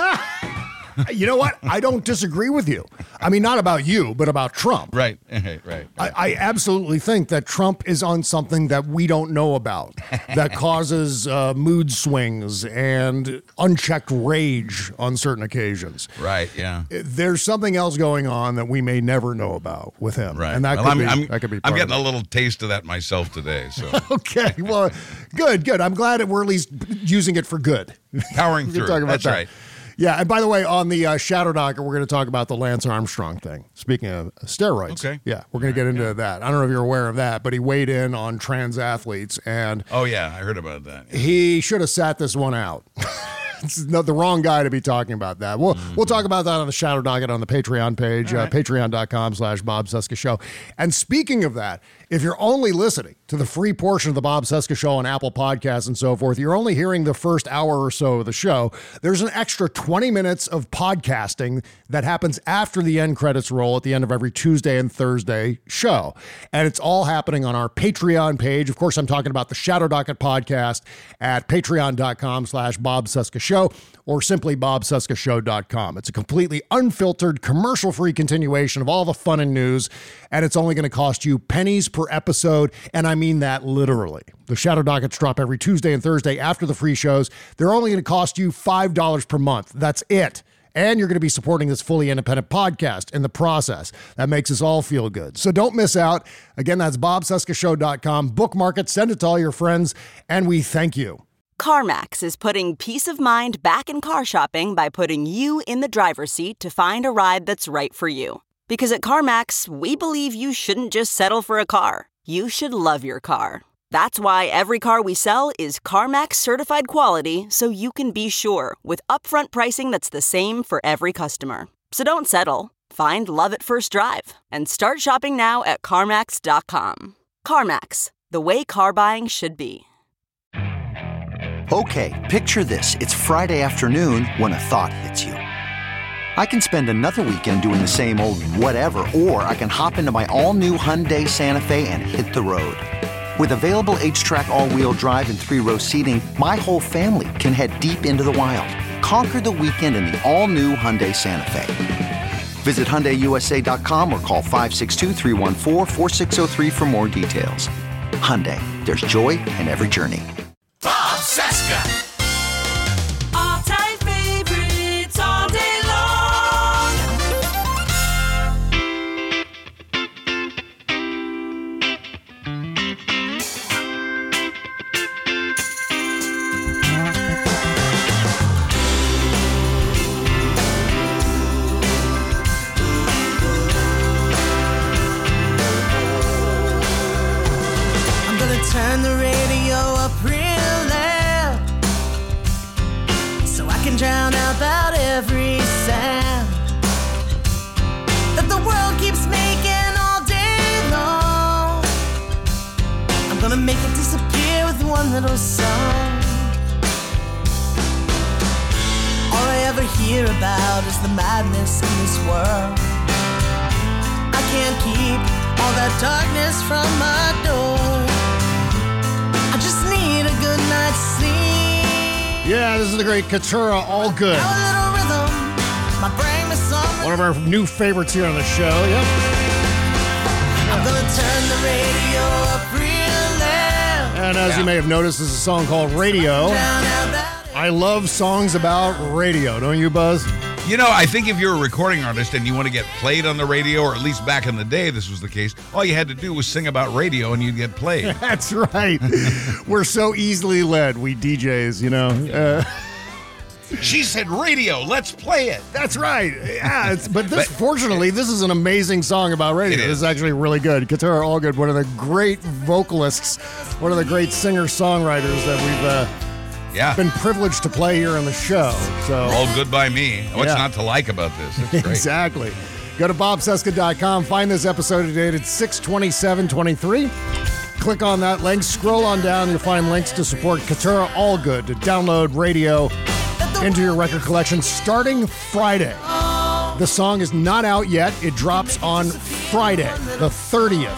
You know what? I don't disagree with you. I mean, not about you, but about Trump. Right, right. I absolutely think that Trump is on something that we don't know about that causes mood swings and unchecked rage on certain occasions. Right, yeah. There's something else going on that we may never know about with him. Right. And that could be I'm getting a little taste of that myself today. So okay, well, good. I'm glad that we're at least using it for good. Powering through. Talk about That's that. right. Yeah, and by the way, on the Shadow Docket, we're going to talk about the Lance Armstrong thing. Speaking of steroids. Okay. Yeah, we're going to get into that. I don't know if you're aware of that, but he weighed in on trans athletes, and oh yeah, I heard about that. He should have sat this one out. It's not the wrong guy to be talking about that. We'll talk about that on the Shadow Docket on the Patreon page, patreon.com/Bob Cesca Show. And speaking of that, if you're only listening to the free portion of the Bob Cesca Show on Apple Podcasts and so forth, you're only hearing the first hour or so of the show. There's an extra 20 minutes of podcasting that happens after the end credits roll at the end of every Tuesday and Thursday show. And it's all happening on our Patreon page. Of course, I'm talking about the Shadow Docket podcast at patreon.com/Bob Cesca Show, or simply bobcescashow.com. It's a completely unfiltered, commercial-free continuation of all the fun and news, and it's only going to cost you pennies per episode, and I mean that literally. The Shadow Dockets drop every Tuesday and Thursday after the free shows. They're only going to cost you $5 per month. That's it. And you're going to be supporting this fully independent podcast in the process. That makes us all feel good. So don't miss out. Again, that's bobcescashow.com. Bookmark it, send it to all your friends, and we thank you. CarMax is putting peace of mind back in car shopping by putting you in the driver's seat to find a ride that's right for you. Because at CarMax, we believe you shouldn't just settle for a car. You should love your car. That's why every car we sell is CarMax certified quality, so you can be sure with upfront pricing that's the same for every customer. So don't settle. Find love at first drive and start shopping now at CarMax.com. CarMax, the way car buying should be. Okay, picture this. It's Friday afternoon when a thought hits you. I can spend another weekend doing the same old whatever, or I can hop into my all-new Hyundai Santa Fe and hit the road. With available H-Track all-wheel drive and 3-row seating, my whole family can head deep into the wild. Conquer the weekend in the all-new Hyundai Santa Fe. Visit HyundaiUSA.com or call 562-314-4603 for more details. Hyundai, there's joy in every journey. Bob Cesca. All-time favorites all day long. I'm gonna turn the radio up real loud so I can drown out about every sound that the world keeps making all day long. I'm gonna make it disappear with one little song. All I ever hear about is the madness in this world. I can't keep all that darkness from my door. I just need a good night's sleep. Yeah, this is the great Katura All Good. Now a little rhythm might bring me some. One of our new favorites here on the show. Yep. I'm gonna turn the radio up real loud. And as you may have noticed, this is a song called Radio. Drown out about I love songs about radio, don't you, Buzz? You know, I think if you're a recording artist and you want to get played on the radio, or at least back in the day this was the case, all you had to do was sing about radio and you'd get played. That's right. We're so easily led, we DJs, you know. She said radio, let's play it. That's right. Yeah, fortunately, this is an amazing song about radio. This is actually really good. Katura All Good, one of the great vocalists, one of the great singer-songwriters that we've been privileged to play here on the show. So all good by me. What's not to like about this? It's great. Exactly. Go to bobcesca.com. Find this episode dated 6/27/23. Click on that link. Scroll on down. You'll find links to support Katura All Good to download radio into your record collection starting Friday. The song is not out yet. It drops on Friday, the 30th.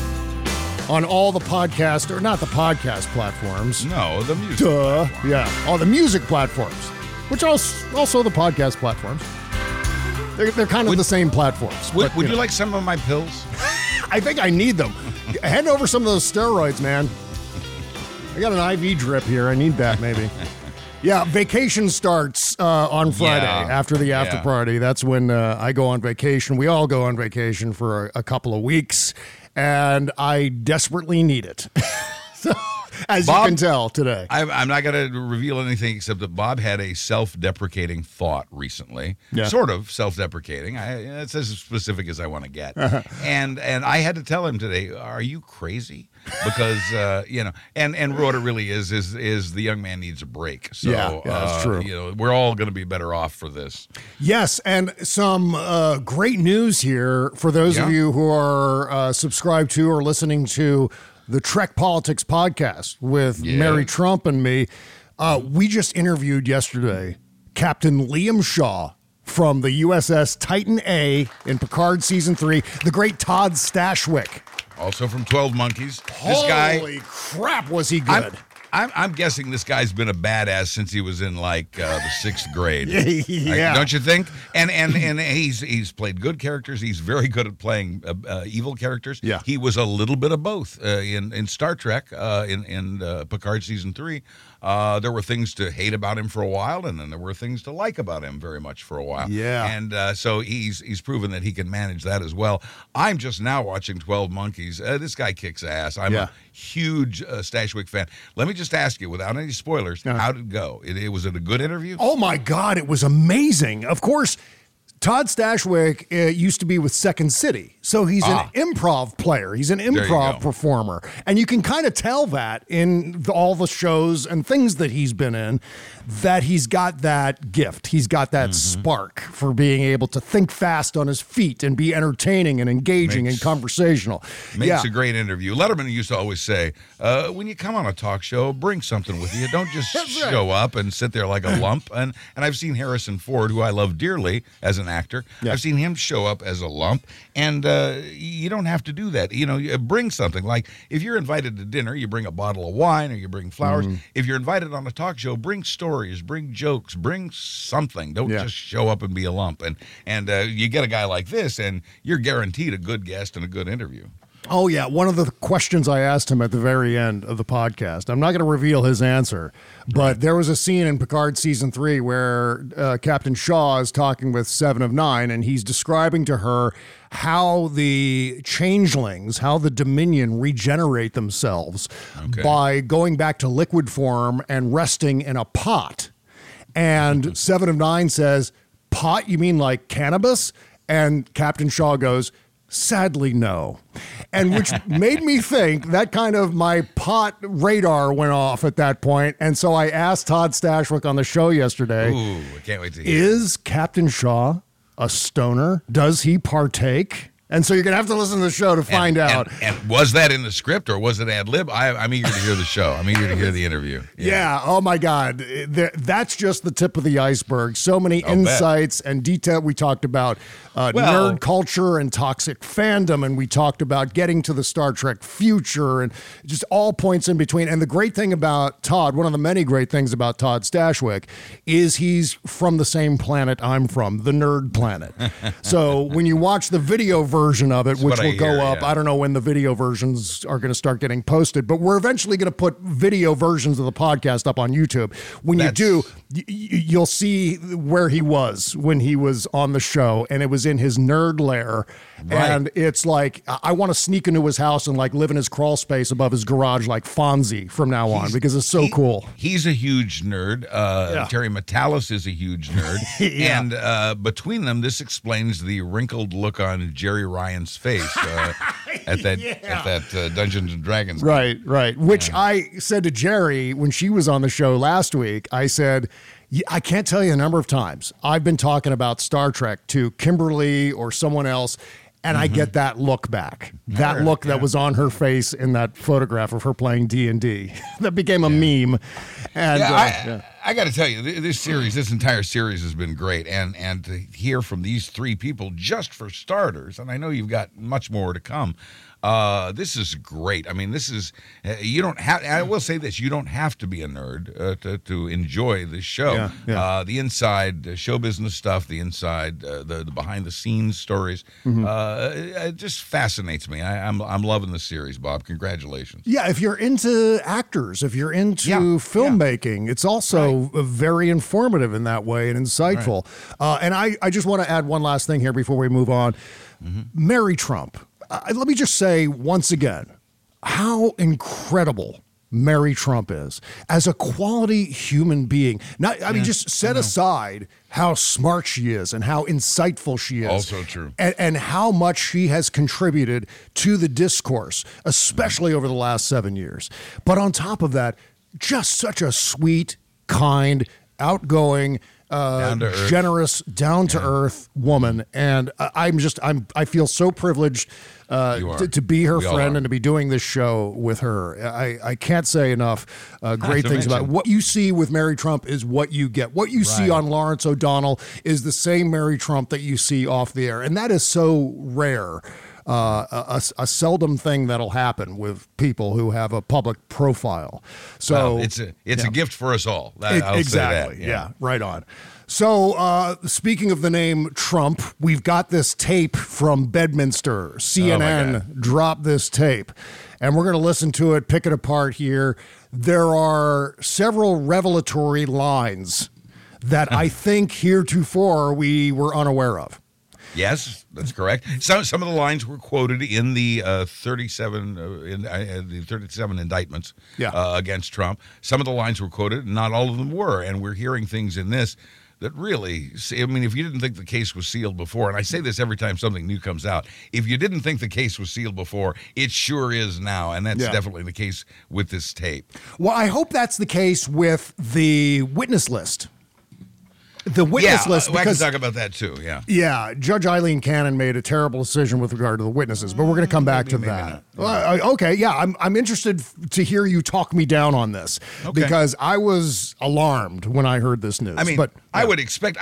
On all the podcast, or not the podcast platforms. No, the music. Duh. Yeah, all the music platforms, which also the podcast platforms. They're kind of the same platforms. Would you like some of my pills? I think I need them. Hand over some of those steroids, man. I got an IV drip here. I need that, maybe. Yeah, vacation starts on Friday after the after party. That's when I go on vacation. We all go on vacation for a couple of weeks. And I desperately need it. So, as Bob, you can tell today. I'm not going to reveal anything except that Bob had a self-deprecating thought recently. Yeah. Sort of self-deprecating. It's as specific as I want to get. And I had to tell him today, are you crazy? Because, and what it really is the young man needs a break. So, yeah, that's true. We're all going to be better off for this. Yes, and some great news here for those of you who are subscribed to or listening to the Trek Politics podcast with Mary Trump and me. We just interviewed yesterday Captain Liam Shaw from the USS Titan A in Picard Season 3, the great Todd Stashwick. Also from 12 Monkeys. Holy crap, was he good. I'm guessing this guy's been a badass since he was in the 6th grade. Yeah. Don't you think? And he's played good characters. He's very good at playing evil characters. Yeah. He was a little bit of both in Star Trek in Picard Season 3. There were things to hate about him for a while, and then there were things to like about him very much for a while. Yeah. And so he's proven that he can manage that as well. I'm just now watching 12 Monkeys. This guy kicks ass. I'm a huge Stashwick fan. Let me just ask you, without any spoilers, how did it go? Was it a good interview? Oh, my God, it was amazing. Of course, Todd Stashwick used to be with Second City, so he's an improv player. He's an improv performer, and you can kind of tell that in all the shows and things that he's been in, that he's got that gift. He's got that spark for being able to think fast on his feet and be entertaining and engaging and conversational. Makes a great interview. Letterman used to always say, when you come on a talk show, bring something with you. Don't just show up and sit there like a lump. And I've seen Harrison Ford, who I love dearly as an actor. Yeah. I've seen him show up as a lump, and you don't have to do that. You bring something. Like if you're invited to dinner, you bring a bottle of wine or you bring flowers. If you're invited on a talk show, bring stories, bring jokes, bring something. Don't just show up and be a lump. And you get a guy like this, and you're guaranteed a good guest and a good interview. Oh, yeah. One of the questions I asked him at the very end of the podcast, I'm not going to reveal his answer, but there was a scene in Picard Season 3 where Captain Shaw is talking with Seven of Nine, and he's describing to her how the changelings, how the Dominion regenerate themselves by going back to liquid form and resting in a pot. And Seven of Nine says, pot, you mean like cannabis? And Captain Shaw goes, sadly, no. And which made me think that kind of my pot radar went off at that point. And so I asked Todd Stashwick on the show yesterday, Ooh, I can't wait to hear. Is Captain Shaw a stoner? Does he partake? And so you're going to have to listen to the show to find out. And was that in the script or was it ad lib? I'm eager to hear the show. I'm eager to hear the interview. Yeah. Oh, my God. That's just the tip of the iceberg. So many insights and detail. We talked about nerd culture and toxic fandom, and we talked about getting to the Star Trek future and just all points in between. And the great thing about Todd, one of the many great things about Todd Stashwick, is he's from the same planet I'm from, the nerd planet. So when you watch the video version of it, which will go up, I don't know when the video versions are going to start getting posted, but we're eventually going to put video versions of the podcast up on YouTube. When you do, you'll see where he was when he was on the show, and it was in his nerd lair. Right. And it's like, I want to sneak into his house and like live in his crawl space above his garage like Fonzie from now on, because it's so cool. He's a huge nerd. Terry Matalas is a huge nerd. And between them, this explains the wrinkled look on Jerry Ryan's face at that Dungeons and Dragons game. Right. Which I said to Jerry when she was on the show last week, I said, I can't tell you the number of times I've been talking about Star Trek to Kimberly or someone else, and I get that look back. That look that was on her face in that photograph of her playing D&D. That became a meme. And I got to tell you, this entire series has been great, and to hear from these three people, just for starters, and I know you've got much more to come. This is great. I mean, this is you don't have. I will say this: you don't have to be a nerd to enjoy this show. The inside show business stuff, the inside, the behind the scenes stories, it just fascinates me. I'm loving the series, Bob. Congratulations. Yeah, if you're into actors, if you're into filmmaking, it's also very informative in that way and insightful. And I just want to add one last thing here before we move on. Mary Trump. Let me just say once again how incredible Mary Trump is as a quality human being. Just set aside how smart she is and how insightful she is. Also true. And how much she has contributed to the discourse, especially over the last 7 years. But on top of that, just such a sweet, kind, outgoing, generous, down-to-earth woman, and I feel so privileged to be her friend and to be doing this show with her. I can't say enough great things about it. What you see with Mary Trump is what you get. What you see on Lawrence O'Donnell is the same Mary Trump that you see off the air, and that is so rare. A seldom thing that'll happen with people who have a public profile. So it's a gift for us all. I'll exactly. Say that. Yeah, right on. So speaking of the name Trump, we've got this tape from Bedminster. CNN dropped this tape, and we're going to listen to it, pick it apart here. There are several revelatory lines that I think heretofore we were unaware of. Yes, that's correct. Some of the lines were quoted in the 37 indictments against Trump. Some of the lines were quoted, not all of them were, and we're hearing things in this that really, I mean, if you didn't think the case was sealed before, and I say this every time something new comes out, if you didn't think the case was sealed before, it sure is now, and that's definitely the case with this tape. Well, I hope that's the case with the witness list. the witness list. I can Because talk about that too. Yeah. Yeah, Judge Eileen Cannon made a terrible decision with regard to the witnesses, but we're going to come back to that. Okay, yeah, I'm interested to hear you talk me down on this because I was alarmed when I heard this news. I mean, but I would expect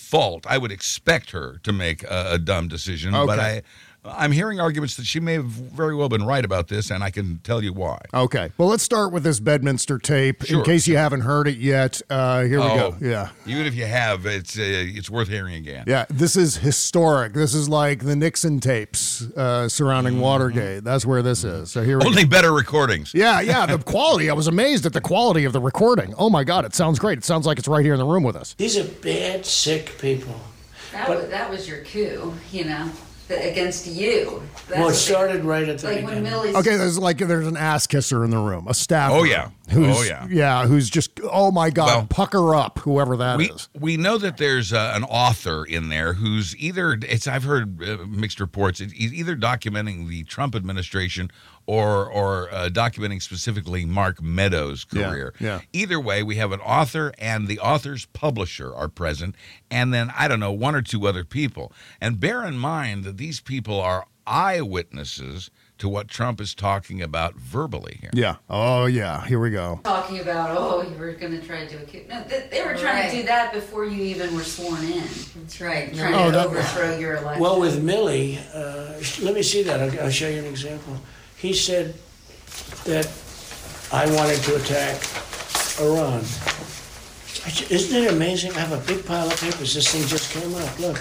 her to make a dumb decision, but I'm hearing arguments that she may have very well been right about this, and I can tell you why. Okay. Well, let's start with this Bedminster tape. Sure. In case you haven't heard it yet, here we go. Yeah. Even if you have, it's worth hearing again. Yeah, this is historic. This is like the Nixon tapes surrounding Watergate. That's where this is. So here we Only better recordings. Yeah, the quality. I was amazed at the quality of the recording. Oh, my God, it sounds great. It sounds like it's right here in the room with us. These are bad, sick people. That was your coup, against you. Well, it started right at the like beginning. when Millie's. Okay, there's an ass kisser in the room, a staff. Oh, yeah. Who's just, oh my God, pucker up, whoever that is. We know that there's an author in there who's I've heard mixed reports, he's either documenting the Trump administration or documenting specifically Mark Meadows' career. Yeah. Either way, we have an author and the author's publisher are present, and then, I don't know, one or two other people. And bear in mind that these people are eyewitnesses to what Trump is talking about verbally here. Yeah. Oh, yeah. Here we go. Talking about, you were going to try to do a coup. No, they were trying to do that before you even were sworn in. That's right. Trying to overthrow your election. Well, with Milley, let me see that. I'll show you an example. He said that I wanted to attack Iran. Isn't it amazing? I have a big pile of papers. This thing just came up. Look.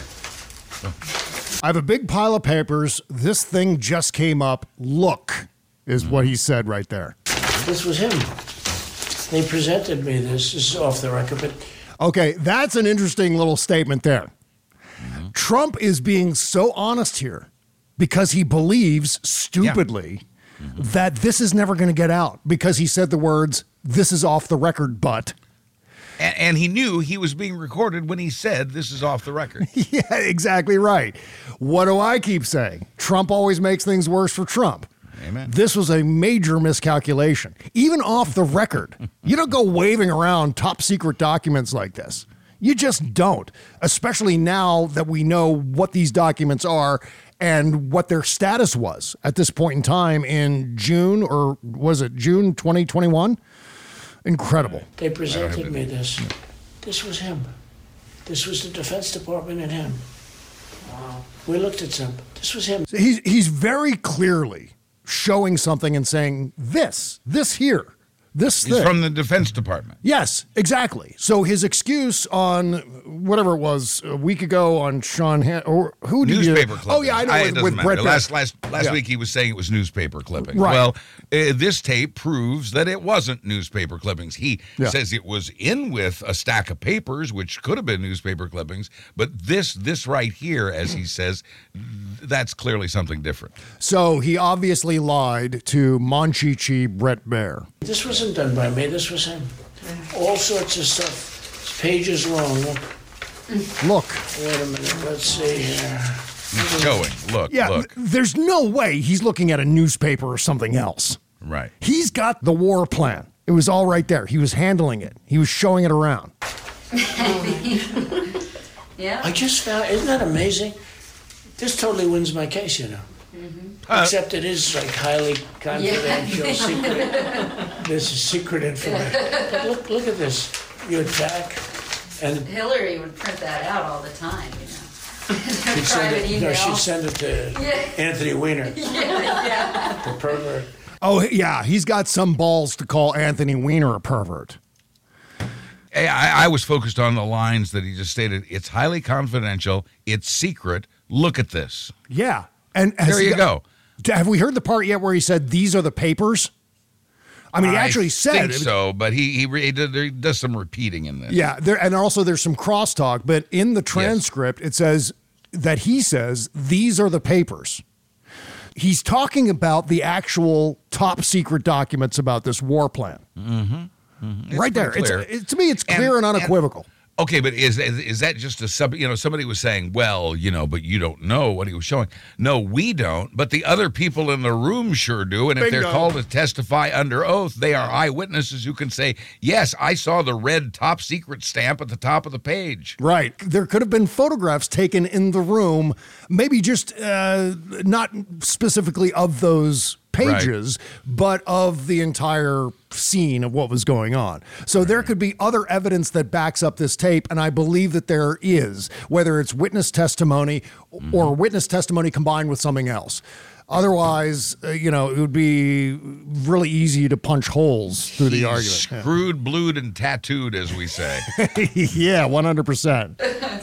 I have a big pile of papers. This thing just came up. Look, is what he said right there. This was him. They presented me this. This is off the record, but... Okay, that's an interesting little statement there. Trump is being so honest here because he believes, stupidly, that this is never going to get out because he said the words, "This is off the record, but..." And he knew he was being recorded when he said this is off the record. Yeah, exactly right. What do I keep saying? Trump always makes things worse for Trump. Amen. This was a major miscalculation. Even off the record, you don't go waving around top secret documents like this. You just don't, especially now that we know what these documents are and what their status was at this point in time in June, or was it June 2021? Incredible. They presented me this. This was him. This was the Defense Department and him. Wow. We looked at some. This was him. He's very clearly showing something and saying, this here. This thing. He's from the Defense Department. Yes, exactly. So his excuse on whatever it was a week ago on Sean or who did newspaper clippings. Oh yeah, I know with Brett. Last week he was saying it was newspaper clippings. Right. Well, this tape proves that it wasn't newspaper clippings. He says it was in with a stack of papers, which could have been newspaper clippings, but this right here, as he says, that's clearly something different. So he obviously lied to Monchichi Brett Baier. This wasn't done by me. This was him. All sorts of stuff. It's pages long. Look. Wait a minute. Let's see here. He's showing. Look. There's no way he's looking at a newspaper or something else. Right. He's got the war plan. It was all right there. He was handling it. He was showing it around. Yeah. I just found, isn't that amazing? This totally wins my case, Except it is like highly confidential, secret. This is secret information. But look at this. You attack, and Hillary would print that out all the time, she'd send it to Anthony Weiner. The pervert. Oh yeah, he's got some balls to call Anthony Weiner a pervert. I was focused on the lines that he just stated. It's highly confidential. It's secret. Look at this. Yeah. And there you go. Have we heard the part yet where he said, these are the papers? I mean, he actually said it. So, but he does some repeating in this. Yeah. And also there's some crosstalk, but in the transcript, it says that he says, these are the papers. He's talking about the actual top secret documents about this war plan. Mm-hmm. Right there. To me, it's clear and unequivocal. Okay, but is that just a sub? Somebody was saying, well, but you don't know what he was showing. No, we don't, but the other people in the room sure do. And if they're called to testify under oath, they are eyewitnesses who can say, yes, I saw the red top secret stamp at the top of the page. Right. There could have been photographs taken in the room, maybe just not specifically of those pages, but of the entire scene of what was going on. So there could be other evidence that backs up this tape, and I believe that there is, whether it's witness testimony or witness testimony combined with something else. Otherwise, it would be really easy to punch holes through the argument. Screwed, blued, and tattooed, as we say. Yeah, 100%.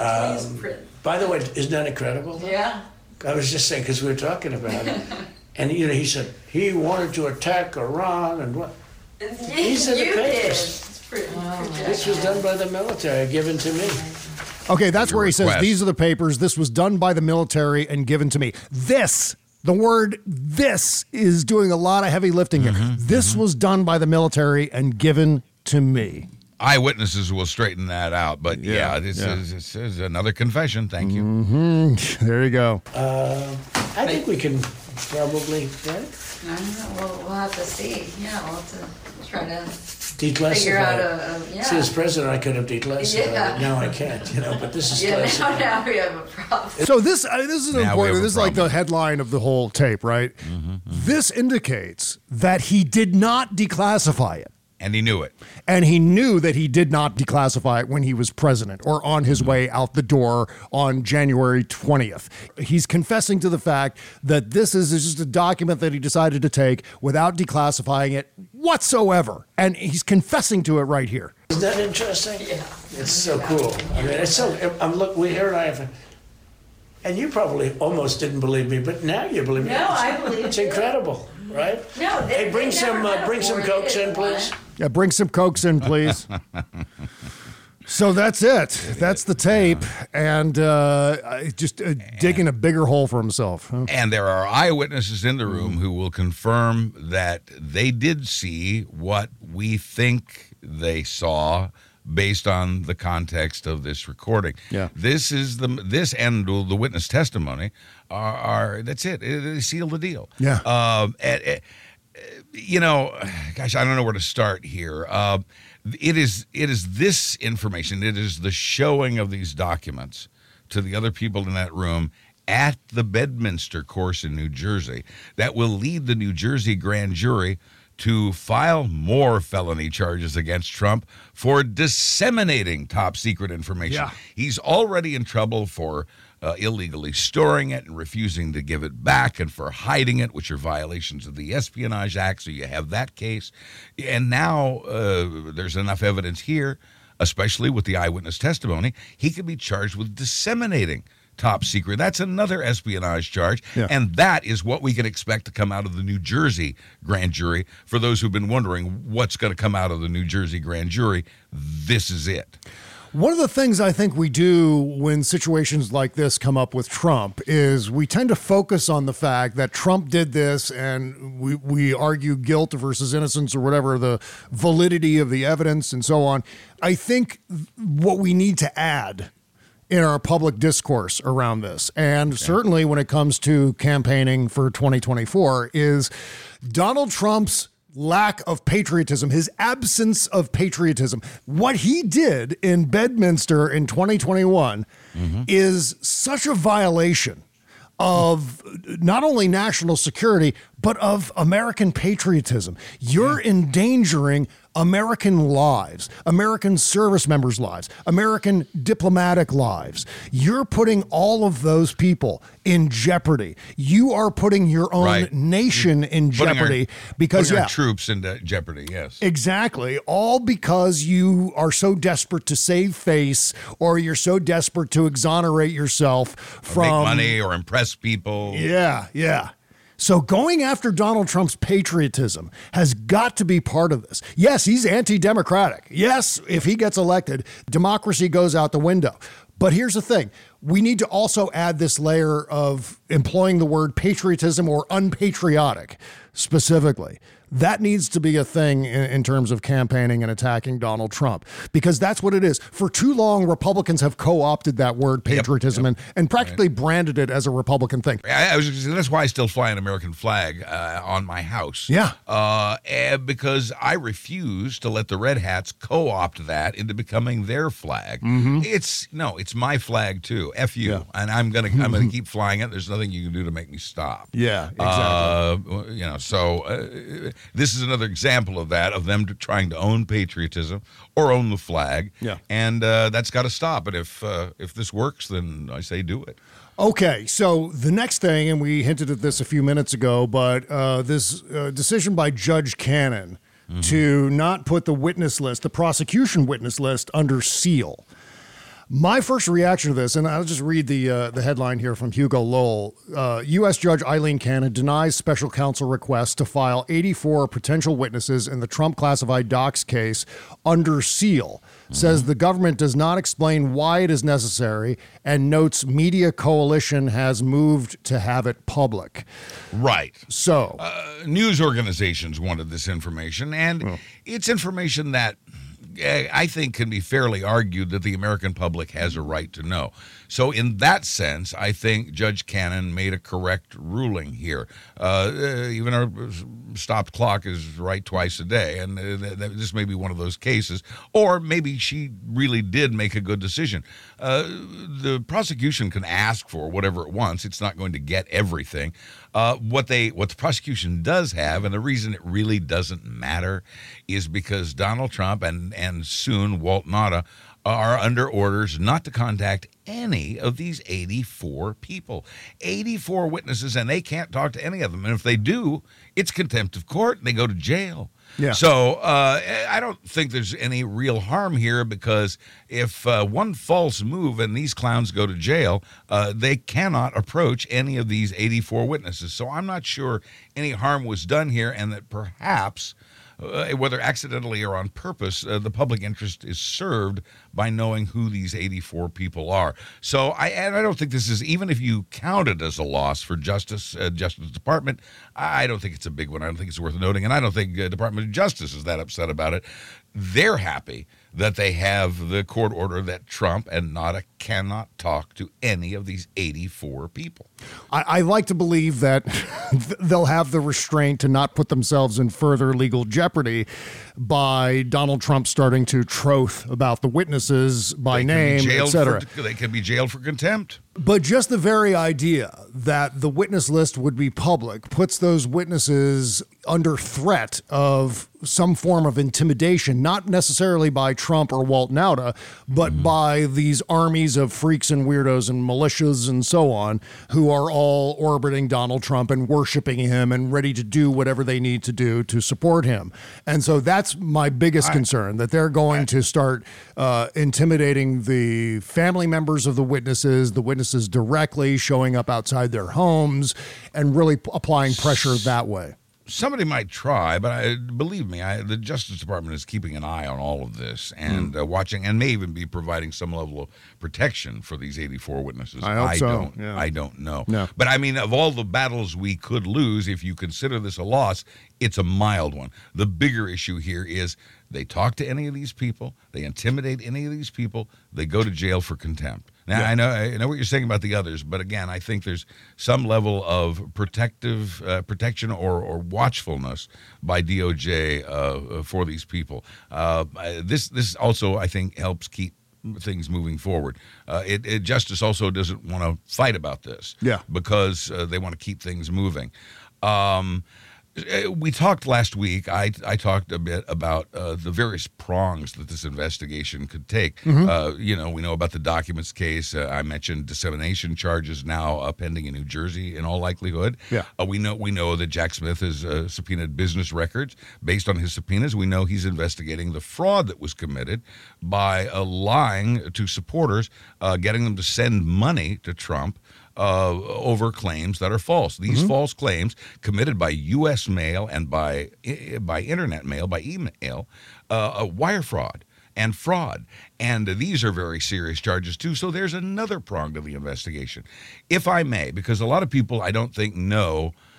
By the way, isn't that incredible? Yeah. I was just saying, because we were talking about it, and he said he wanted to attack Iran, and what? These are the papers. This was done by the military, given to me. Okay, that's where he says, these are the papers. This was done by the military and given to me. The word this is doing a lot of heavy lifting here. This was done by the military and given to me. Eyewitnesses will straighten that out, but this is another confession. Thank you. There you go. I think we can probably, right? I don't know. We'll have to see. Yeah, we'll have to try to declassify. Figure out See, as president, I could have declassified it. Now I can't, but this is classified. Now we have a problem. So this is important. This is like the headline of the whole tape, right? This indicates that he did not declassify it. And he knew it. And he knew that he did not declassify it when he was president or on his way out the door on January 20th. He's confessing to the fact that this is just a document that he decided to take without declassifying it whatsoever. And he's confessing to it right here. Isn't that interesting? Yeah. It's so cool. I mean, it's so, here and I have, and you probably almost didn't believe me, but now you believe me. No, I believe it's incredible. Right? No, hey, bring some Cokes in, please. Yeah, bring some Cokes in, please. So that's it. That's the tape. And just digging a bigger hole for himself. Huh? And there are eyewitnesses in the room who will confirm that they did see what we think they saw based on the context of this recording. Yeah. This and the witness testimony are that's it. They seal the deal. Yeah. Gosh, I don't know where to start here. It is this information. It is the showing of these documents to the other people in that room at the Bedminster course in New Jersey that will lead the New Jersey grand jury to file more felony charges against Trump for disseminating top secret information. Yeah. He's already in trouble for illegally storing it and refusing to give it back, and for hiding it, which are violations of the Espionage Act. So you have that case. And now there's enough evidence here, especially with the eyewitness testimony, he could be charged with disseminating top secret. That's another espionage charge. Yeah. And that is what we can expect to come out of the New Jersey grand jury. For those who've been wondering what's going to come out of the New Jersey grand jury, this is it. One of the things I think we do when situations like this come up with Trump is we tend to focus on the fact that Trump did this, and we argue guilt versus innocence or whatever, the validity of the evidence and so on. I think what we need to add in our public discourse around this, and certainly when it comes to campaigning for 2024, is Donald Trump's lack of patriotism, his absence of patriotism. What he did in Bedminster in 2021 is such a violation of not only national security, but of American patriotism. You're endangering American lives, American service members' lives, American diplomatic lives. You're putting all of those people in jeopardy. You are putting your own nation in jeopardy because our troops in jeopardy. Yes, exactly. All because you are so desperate to save face, or you're so desperate to exonerate yourself from make money or impress people. Yeah. So going after Donald Trump's patriotism has got to be part of this. Yes, he's anti-democratic. Yes, if he gets elected, democracy goes out the window. But here's the thing. We need to also add this layer of employing the word patriotism or unpatriotic. specifically. That needs to be a thing in terms of campaigning and attacking Donald Trump, because that's what it is. For too long, Republicans have co-opted that word patriotism and practically branded it as a Republican thing. That's why I still fly an American flag on my house. Yeah. Because I refuse to let the Red Hats co-opt that into becoming their flag. Mm-hmm. It's my flag too. F you. Yeah. And I'm gonna keep flying it. There's nothing you can do to make me stop. Yeah, exactly. This is another example of that, of them trying to own patriotism or own the flag. Yeah. And that's got to stop. And if this works, then I say do it. Okay, so the next thing, and we hinted at this a few minutes ago, but this decision by Judge Cannon to not put the witness list, the prosecution witness list, under seal. My first reaction to this, and I'll just read the headline here from Hugo Lowell. U.S. Judge Eileen Cannon denies special counsel request to file 84 potential witnesses in the Trump classified docs case under seal. Says the government does not explain why it is necessary, and notes Media Coalition has moved to have it public. Right. So, news organizations wanted this information, and it's information that I think can be fairly argued that the American public has a right to know. So in that sense, I think Judge Cannon made a correct ruling here. Even our stopped clock is right twice a day, and this may be one of those cases. Or maybe she really did make a good decision. The prosecution can ask for whatever it wants. It's not going to get everything. What the prosecution does have, and the reason it really doesn't matter, is because Donald Trump and soon Walt Nauta are under orders not to contact any of these 84 people. 84 witnesses, and they can't talk to any of them. And if they do, it's contempt of court, and they go to jail. Yeah. So I don't think there's any real harm here, because if one false move and these clowns go to jail, they cannot approach any of these 84 witnesses. So I'm not sure any harm was done here, and that perhaps, whether accidentally or on purpose, the public interest is served by knowing who these 84 people are. So I don't think this is, even if you count it as a loss for Justice Department, I don't think it's a big one. I don't think it's worth noting, and I don't think Department of Justice is that upset about it. They're happy that they have the court order that Trump and Nauta cannot talk to any of these 84 people. I like to believe that they'll have the restraint to not put themselves in further legal jeopardy by Donald Trump starting to troth about the witnesses by name, etc. They can be jailed for contempt. But just the very idea that the witness list would be public puts those witnesses under threat of some form of intimidation, not necessarily by Trump or Walt Nauta, but by these armies of freaks and weirdos and militias and so on, who are all orbiting Donald Trump and worshiping him and ready to do whatever they need to do to support him. And so that's my biggest concern, that they're going to start intimidating the family members of the witnesses directly, showing up outside their homes and really applying pressure that way. Somebody might try, but believe me, the Justice Department is keeping an eye on all of this and watching, and may even be providing some level of protection for these 84 witnesses. I hope so. Yeah. I don't know. No. But I mean, of all the battles we could lose, if you consider this a loss, it's a mild one. The bigger issue here is they talk to any of these people, they intimidate any of these people, they go to jail for contempt. Now, I know what you're saying about the others, but again, I think there's some level of protection or watchfulness by DOJ for these people. This also, I think, helps keep things moving forward. Justice also doesn't want to fight about this, because they want to keep things moving. We talked last week, I talked a bit about the various prongs that this investigation could take. We know about the documents case. I mentioned dissemination charges now pending in New Jersey in all likelihood. Yeah. We know that Jack Smith has subpoenaed business records. Based on his subpoenas, we know he's investigating the fraud that was committed by lying to supporters, getting them to send money to Trump over claims that are false. These false claims committed by U.S. mail and by internet mail, by email, wire fraud and fraud. And these are very serious charges too. So there's another prong to the investigation. If I may, because a lot of people I don't think know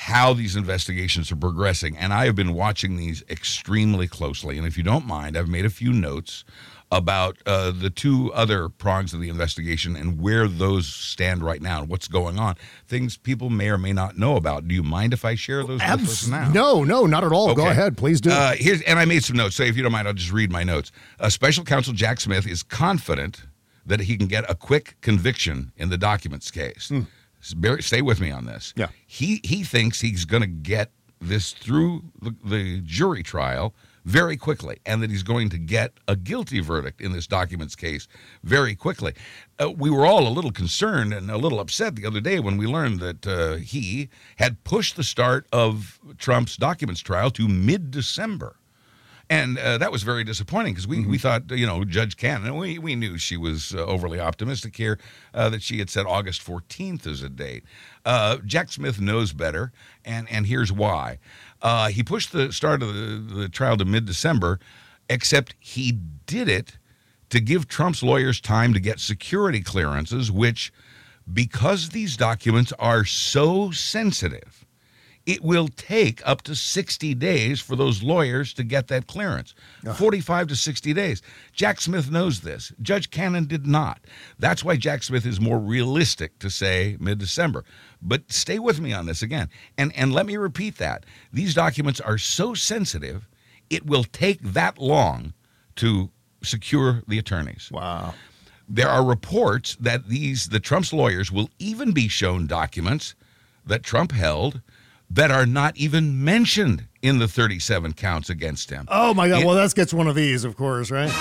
how these investigations are progressing. And I have been watching these extremely closely. And if you don't mind, I've made a few notes about the two other prongs of the investigation and where those stand right now and what's going on. Things people may or may not know about. Do you mind if I share those with us now? No, not at all. Okay. Go ahead. Please do. And I made some notes. So if you don't mind, I'll just read my notes. Special Counsel Jack Smith is confident that he can get a quick conviction in the documents case. Stay with me on this. Yeah. He thinks he's going to get this through the jury trial very quickly, and that he's going to get a guilty verdict in this documents case very quickly. We were all a little concerned and a little upset the other day when we learned that he had pushed the start of Trump's documents trial to mid-December. And that was very disappointing because we thought, Judge Cannon, we knew she was overly optimistic here, that she had said August 14th as a date. Jack Smith knows better, and here's why. He pushed the start of the trial to mid-December, except he did it to give Trump's lawyers time to get security clearances, which, because these documents are so sensitive, it will take up to 60 days for those lawyers to get that clearance. 45 to 60 days. Jack Smith knows this. Judge Cannon did not. That's why Jack Smith is more realistic to say mid-December. But stay with me on this again. And let me repeat that. These documents are so sensitive, it will take that long to secure the attorneys. Wow. There are reports that the Trump's lawyers will even be shown documents that Trump held that are not even mentioned in the 37 counts against him. Oh, my God. Well, that gets one of these, of course, right?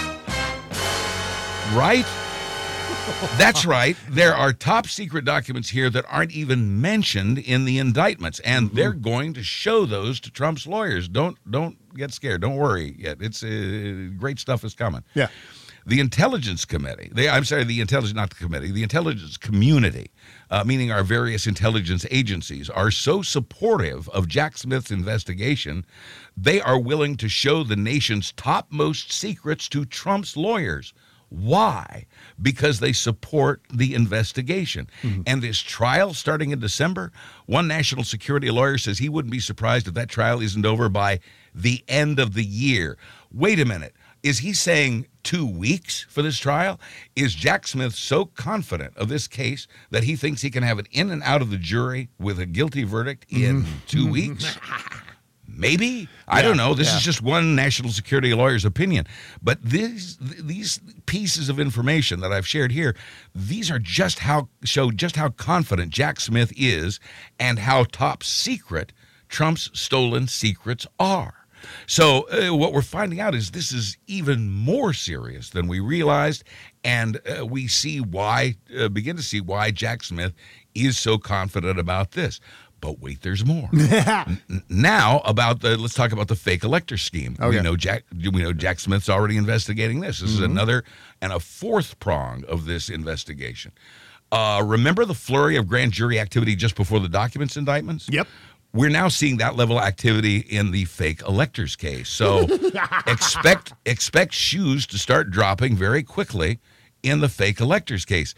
Right? That's right. There are top secret documents here that aren't even mentioned in the indictments, and they're going to show those to Trump's lawyers. Don't get scared. Don't worry yet. It's great stuff is coming. Yeah. The Intelligence Committee, the Intelligence Community, meaning our various intelligence agencies, are so supportive of Jack Smith's investigation, they are willing to show the nation's topmost secrets to Trump's lawyers. Why? Because they support the investigation. And this trial starting in December, one national security lawyer says he wouldn't be surprised if that trial isn't over by the end of the year. Wait a minute. Is he saying 2 weeks for this trial? Is Jack Smith so confident of this case that he thinks he can have it in and out of the jury with a guilty verdict in 2 weeks? Maybe. I don't know. This is just one national security lawyer's opinion. But these pieces of information that I've shared here, these are show just how confident Jack Smith is and how top secret Trump's stolen secrets are. So what we're finding out is this is even more serious than we realized, and we begin to see why Jack Smith is so confident about this. But wait, there's more. Now let's talk about the fake elector scheme. Okay. We know Jack Smith's already investigating this. This is another and a fourth prong of this investigation. Remember the flurry of grand jury activity just before the documents indictments? Yep. We're now seeing that level of activity in the fake electors case. So expect shoes to start dropping very quickly in the fake electors case.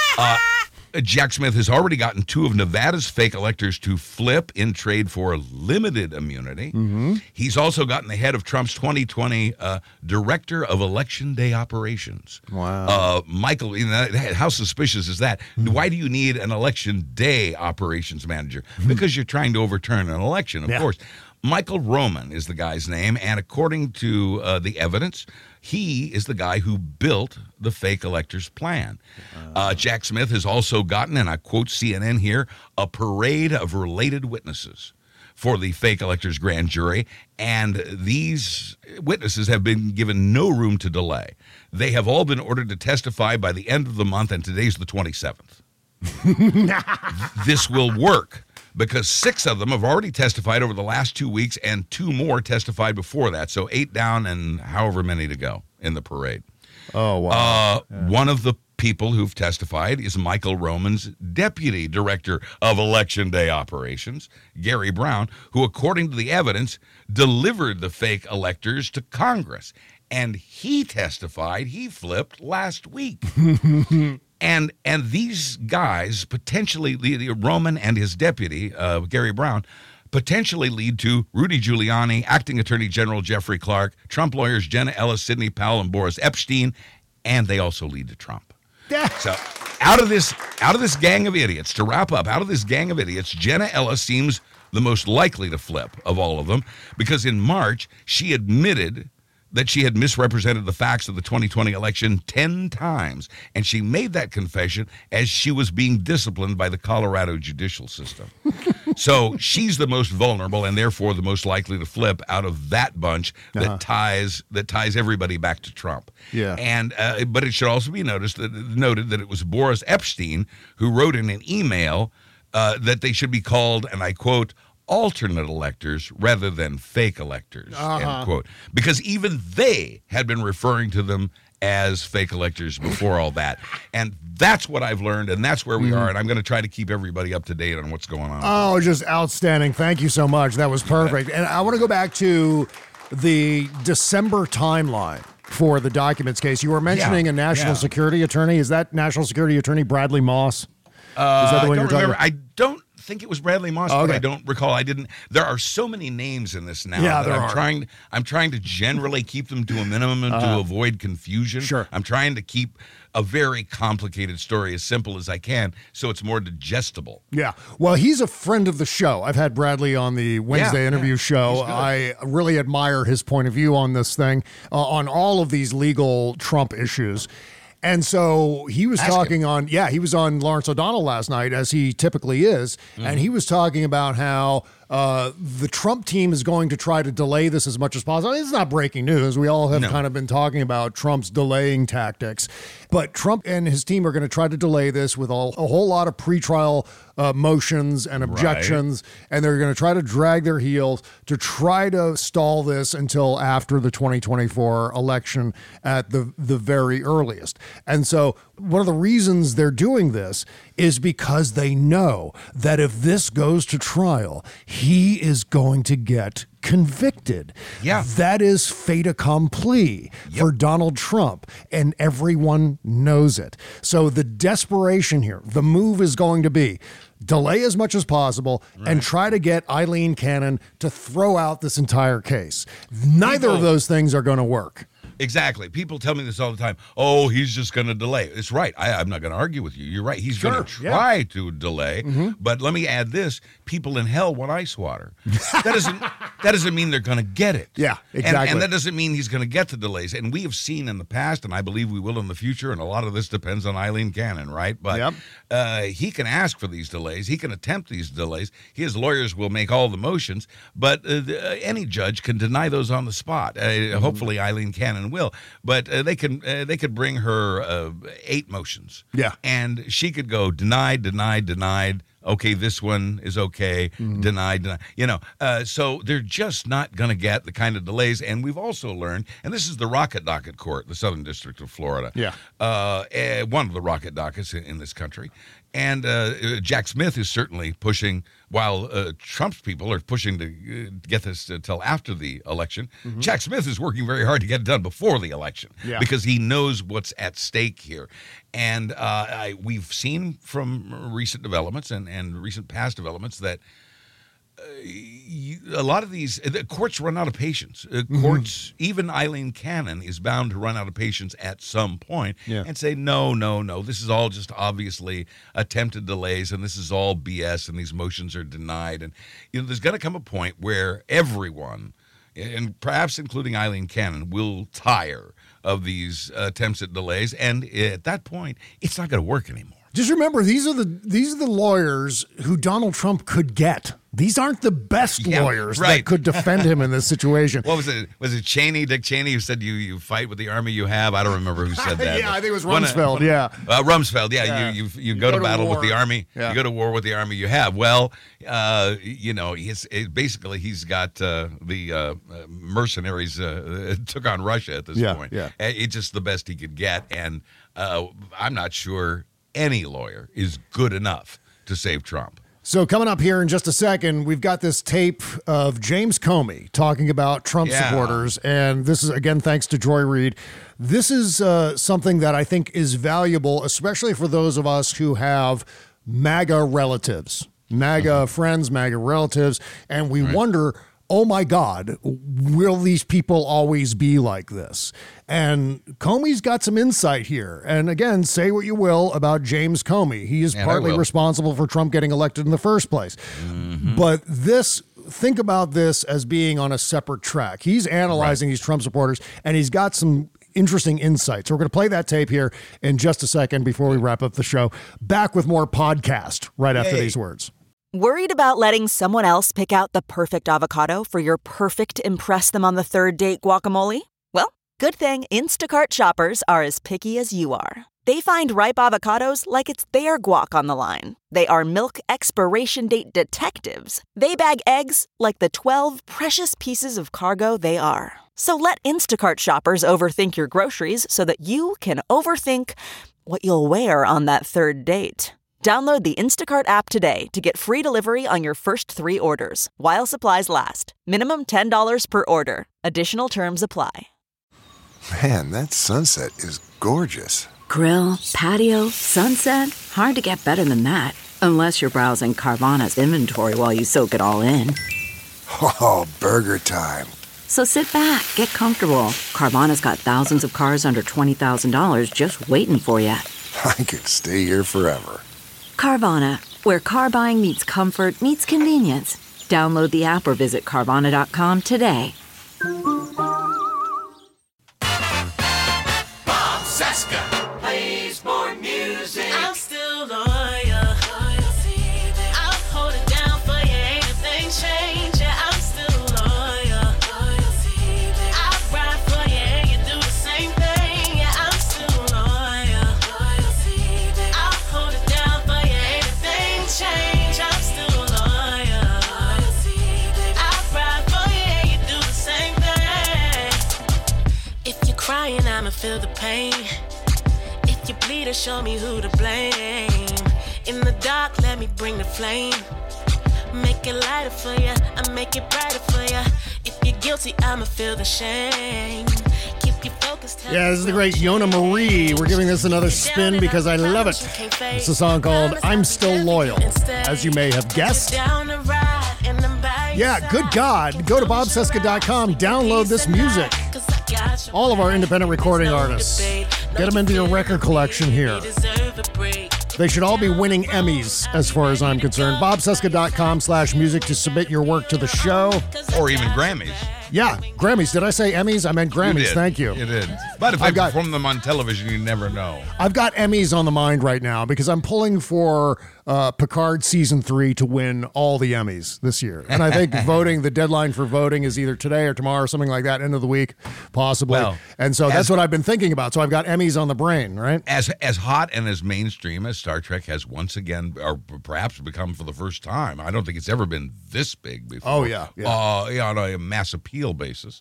Jack Smith has already gotten 2 of Nevada's fake electors to flip in trade for limited immunity. He's also gotten the head of Trump's 2020 Director of Election Day Operations. Wow. Michael, how suspicious is that? Why do you need an Election Day operations manager? Because you're trying to overturn an election, of course. Michael Roman is the guy's name, and according to the evidence, he is the guy who built the fake electors plan. Jack Smith has also gotten, and I quote CNN here, a parade of related witnesses for the fake electors grand jury, and these witnesses have been given no room to delay. They have all been ordered to testify by the end of the month, and today's the 27th. This will work, because 6 of them have already testified over the last 2 weeks, and 2 more testified before that. So 8 down and however many to go in the parade. Oh, wow. One of the people who've testified is Michael Roman's Deputy Director of Election Day Operations, Gary Brown, who, according to the evidence, delivered the fake electors to Congress. And he testified he flipped last week. And these guys, potentially the Roman and his deputy, Gary Brown, potentially lead to Rudy Giuliani, acting Attorney General Jeffrey Clark, Trump lawyers Jenna Ellis, Sidney Powell, and Boris Epshteyn, and they also lead to Trump. So out of this gang of idiots, to wrap up, out of this gang of idiots, Jenna Ellis seems the most likely to flip of all of them, because in March, she admitted that she had misrepresented the facts of the 2020 election 10 times, and she made that confession as she was being disciplined by the Colorado judicial system. So she's the most vulnerable and therefore the most likely to flip out of that bunch that ties everybody back to Trump. Yeah. And but it should also be noted that it was Boris Epshteyn who wrote in an email that they should be called, and I quote, alternate electors rather than fake electors, end quote. Because even they had been referring to them as fake electors before all that. And that's what I've learned, and that's where we are, and I'm going to try to keep everybody up to date on what's going on. Oh, just outstanding. Thank you so much. That was perfect. And I want to go back to the December timeline for the documents case. You were mentioning a national security attorney. Is that National Security Attorney Bradley Moss? Is that the one you're talking about? I don't think it was Bradley Moss, but I don't recall. There are so many names in this now that I'm trying to generally keep them to a minimum and to avoid confusion. Sure. I'm trying to keep a very complicated story as simple as I can so it's more digestible. Yeah. Well, he's a friend of the show. I've had Bradley on the Wednesday interview show. I really admire his point of view on this thing, on all of these legal Trump issues. And so he was he was on Lawrence O'Donnell last night, as he typically is, and he was talking about how the Trump team is going to try to delay this as much as possible. It's not breaking news. We all have kind of been talking about Trump's delaying tactics. But Trump and his team are going to try to delay this with a whole lot of pretrial motions and objections, and they're going to try to drag their heels to try to stall this until after the 2024 election at the very earliest. And so one of the reasons they're doing this is because they know that if this goes to trial, he is going to get convicted. Yeah. That is fait accompli for Donald Trump, and everyone knows it. So the desperation here, the move is going to be delay as much as possible and try to get Eileen Cannon to throw out this entire case. Neither of those things are going to work. Exactly. People tell me this all the time. Oh, he's just going to delay. It's right. I'm not going to argue with you. You're right. He's going to try to delay. But let me add this. People in hell want ice water. That doesn't mean they're going to get it. Yeah, exactly. And that doesn't mean he's going to get the delays. And we have seen in the past, and I believe we will in the future, and a lot of this depends on Eileen Cannon, right? But he can ask for these delays. He can attempt these delays. His lawyers will make all the motions, but any judge can deny those on the spot. Hopefully Eileen Cannon will, but they could bring her 8 motions. Yeah. And she could go denied, denied, denied. Okay, this one is okay. Denied, denied. You know, so they're just not going to get the kind of delays. And we've also learned, and this is the Rocket Docket Court, the Southern District of Florida. Yeah. One of the rocket dockets in this country. And Jack Smith is certainly pushing, while Trump's people are pushing to get this until after the election. Jack Smith is working very hard to get it done before the election because he knows what's at stake here. And we've seen from recent developments and recent past developments that a lot of these the courts run out of patience. Courts, even Eileen Cannon is bound to run out of patience at some point and say, no, this is all just obviously attempted delays, and this is all BS, and these motions are denied. And there's going to come a point where everyone, and perhaps including Eileen Cannon, will tire of these attempts at delays, and at that point, it's not going to work anymore. Just remember, these are the lawyers who Donald Trump could get. These aren't the best lawyers that could defend him in this situation. What was it? Was it Cheney, Dick Cheney, who said you fight with the army you have? I don't remember who said that. I think it was Rumsfeld. Rumsfeld. Yeah, you go to battle with the army. Yeah. You go to war with the army you have. Well, basically he's got the mercenaries took on Russia at this point. Yeah. It's just the best he could get, and I'm not sure any lawyer is good enough to save Trump. So coming up here in just a second, we've got this tape of James Comey talking about Trump supporters. And this is, again, thanks to Joy Reid. This is something that I think is valuable, especially for those of us who have MAGA relatives MAGA friends, MAGA relatives, and we wonder, oh my God, will these people always be like this? And Comey's got some insight here. And again, say what you will about James Comey. He is partly responsible for Trump getting elected in the first place. But think about this as being on a separate track. He's analyzing these Trump supporters, and he's got some interesting insights. So we're going to play that tape here in just a second before we wrap up the show. Back with more podcast right after these words. Worried about letting someone else pick out the perfect avocado for your perfect impress them on the third date guacamole? Well, good thing Instacart shoppers are as picky as you are. They find ripe avocados like it's their guac on the line. They are milk expiration date detectives. They bag eggs like the 12 precious pieces of cargo they are. So let Instacart shoppers overthink your groceries so that you can overthink what you'll wear on that third date. Download the Instacart app today to get free delivery on your first 3 orders, while supplies last. Minimum $10 per order. Additional terms apply. Man, that sunset is gorgeous. Grill, patio, sunset. Hard to get better than that. Unless you're browsing Carvana's inventory while you soak it all in. Oh, burger time. So sit back, get comfortable. Carvana's got thousands of cars under $20,000 just waiting for you. I could stay here forever. Carvana, where car buying meets comfort, meets convenience. Download the app or visit Carvana.com today. Bob Cesca plays more music. I'm still loyal. I'll hold it down for you, ain't a thing change. Yeah, I'm still loyal. I'll ride for you and you do the same thing. Yeah, I'm still loyal. I'll hold it down for you, ain't a thing change. I'm still loyal. I'll ride for you and you do the same thing. If you're crying, I'ma feel the pain. If you bleed, show me who to blame. In the dark, let me bring the flame. Make it lighter for ya, I make it brighter for ya. If you're guilty, I'ma feel the shame. Keep you focused. Yeah, this is the great Yona Marie. We're giving this another spin because I love it. It's a song called I'm Still Loyal, as you may have guessed. Yeah, good God. Go to bobcesca.com, download this music. All of our independent recording artists. Get them into your record collection here. They should all be winning Emmys, as far as I'm concerned. bobcesca.com/music to submit your work to the show. Or even Grammys. Yeah, Grammys. Did I say Emmys? I meant Grammys. Thank you. You did. But if I perform them on television, you never know. I've got Emmys on the mind right now because I'm pulling for Picard Season 3 to win all the Emmys this year. And I think the deadline for voting is either today or tomorrow or something like that, end of the week, possibly. Well, and so that's what I've been thinking about. So I've got Emmys on the brain, right? As hot and as mainstream as Star Trek has once again, or perhaps become for the first time, I don't think it's ever been this big before. Oh, yeah. On a mass appeal basis.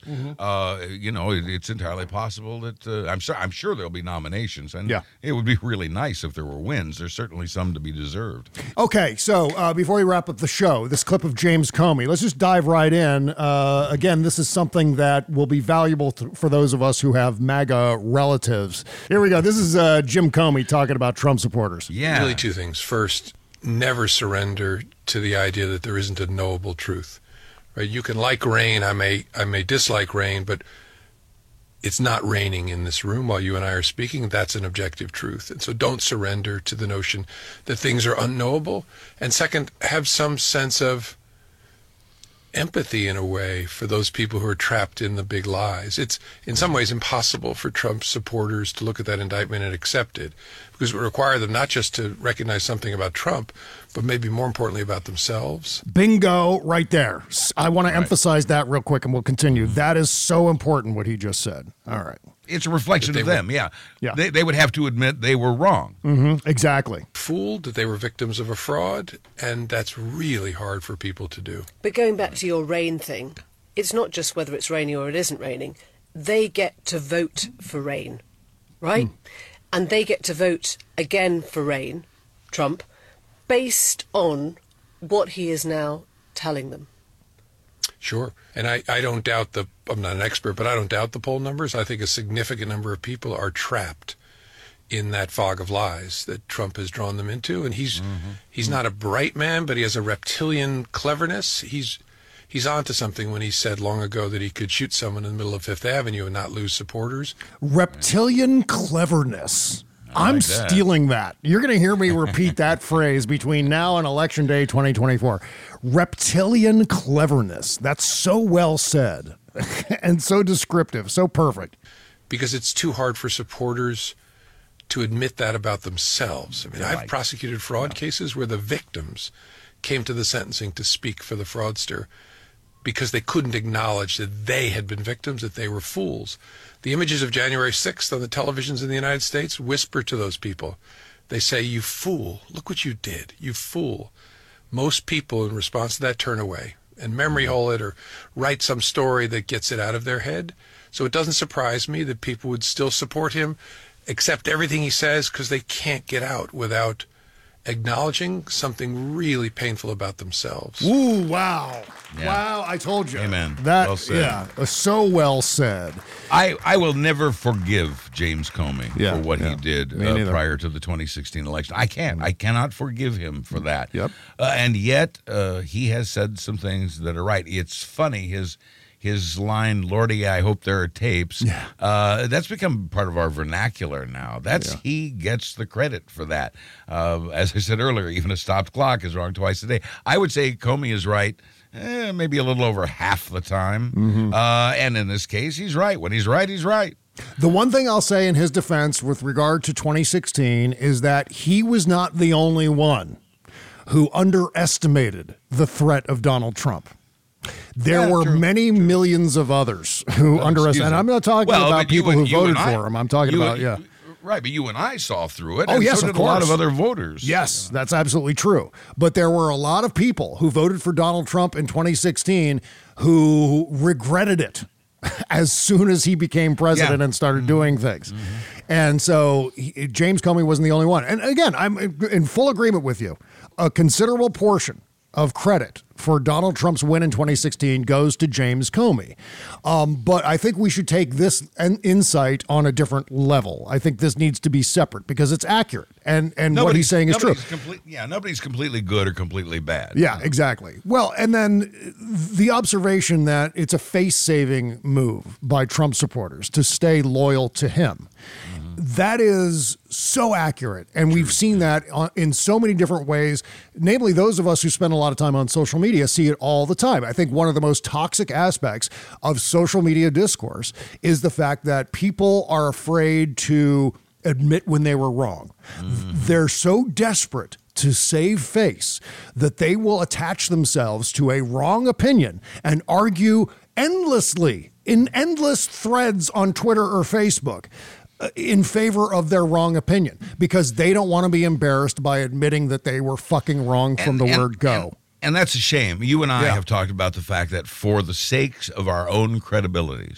It's entirely possible that I'm sure there'll be nominations, and it would be really nice if there were wins. There's certainly some to be deserved. Okay, so before we wrap up the show, this clip of James Comey, let's just dive right in. Again, this is something that will be valuable for those of us who have MAGA relatives. Here we go. This is Jim Comey talking about Trump supporters. Yeah. Really two things. First, never surrender to the idea that there isn't a knowable truth. Right? You can like rain. I may dislike rain, but it's not raining in this room while you and I are speaking. That's an objective truth. And so don't surrender to the notion that things are unknowable. And second, have some sense of empathy in a way for those people who are trapped in the big lies. It's in some ways impossible for Trump supporters to look at that indictment and accept it, because it would require them not just to recognize something about Trump, but maybe more importantly about themselves. Bingo, right there. I want to emphasize that real quick and we'll continue. That is so important what he just said. All right. It's a reflection of them, yeah. They would have to admit they were wrong. Mm-hmm. Exactly. Fooled that they were victims of a fraud, and that's really hard for people to do. But going back to your rain thing, it's not just whether it's raining or it isn't raining. They get to vote for rain, right? And they get to vote again for rain, Trump, based on what he is now telling them. Sure. And I don't doubt I'm not an expert, but I don't doubt the poll numbers. I think a significant number of people are trapped in that fog of lies that Trump has drawn them into. And he's not a bright man, but he has a reptilian cleverness. He's onto something when he said long ago that he could shoot someone in the middle of Fifth Avenue and not lose supporters. Reptilian cleverness. I'm stealing that. You're going to hear me repeat that phrase between now and Election Day 2024. Reptilian cleverness. That's so well said and so descriptive, so perfect. Because it's too hard for supporters to admit that about themselves. I mean, I've prosecuted fraud cases where the victims came to the sentencing to speak for the fraudster because they couldn't acknowledge that they had been victims, that they were fools. The images of January 6th on the televisions in the United States whisper to those people. They say, "You fool, look what you did, you fool." Most people in response to that turn away and memory hole it or write some story that gets it out of their head. So it doesn't surprise me that people would still support him, accept everything he says, because they can't get out without acknowledging something really painful about themselves. Ooh, wow. Yeah. Wow, I told you. Amen. That, well said. Yeah, so well said. I will never forgive James Comey for what he did Me neither. prior to the 2016 election. I cannot forgive him for that. Yep. And yet, he has said some things that are right. It's funny, his line, "Lordy, I hope there are tapes," that's become part of our vernacular now. He gets the credit for that. As I said earlier, even a stopped clock is wrong twice a day. I would say Comey is right maybe a little over half the time. And in this case, he's right. When he's right, he's right. The one thing I'll say in his defense with regard to 2016 is that he was not the only one who underestimated the threat of Donald Trump. There were many millions of others who underestimated. And I'm not talking about people who voted for him. I'm talking about, Right, but you and I saw through it. Oh, and yes, so of did course. a lot of other voters. Yes, that's absolutely true. But there were a lot of people who voted for Donald Trump in 2016 who regretted it as soon as he became president and started doing things. And so James Comey wasn't the only one. And again, I'm in full agreement with you. A considerable portion of credit for Donald Trump's win in 2016 goes to James Comey. But I think we should take this insight on a different level. I think this needs to be separate because it's accurate. And what he's saying is true. Nobody's completely good or completely bad. Yeah, exactly. Well, and then the observation that it's a face-saving move by Trump supporters to stay loyal to him. That is so accurate. And we've seen that in so many different ways. Namely, those of us who spend a lot of time on social media see it all the time. I think one of the most toxic aspects of social media discourse is the fact that people are afraid to admit when they were wrong. They're so desperate to save face that they will attach themselves to a wrong opinion and argue endlessly in endless threads on Twitter or Facebook in favor of their wrong opinion because they don't want to be embarrassed by admitting that they were fucking wrong from the word go. And that's a shame. You and I have talked about the fact that for the sakes of our own credibilities,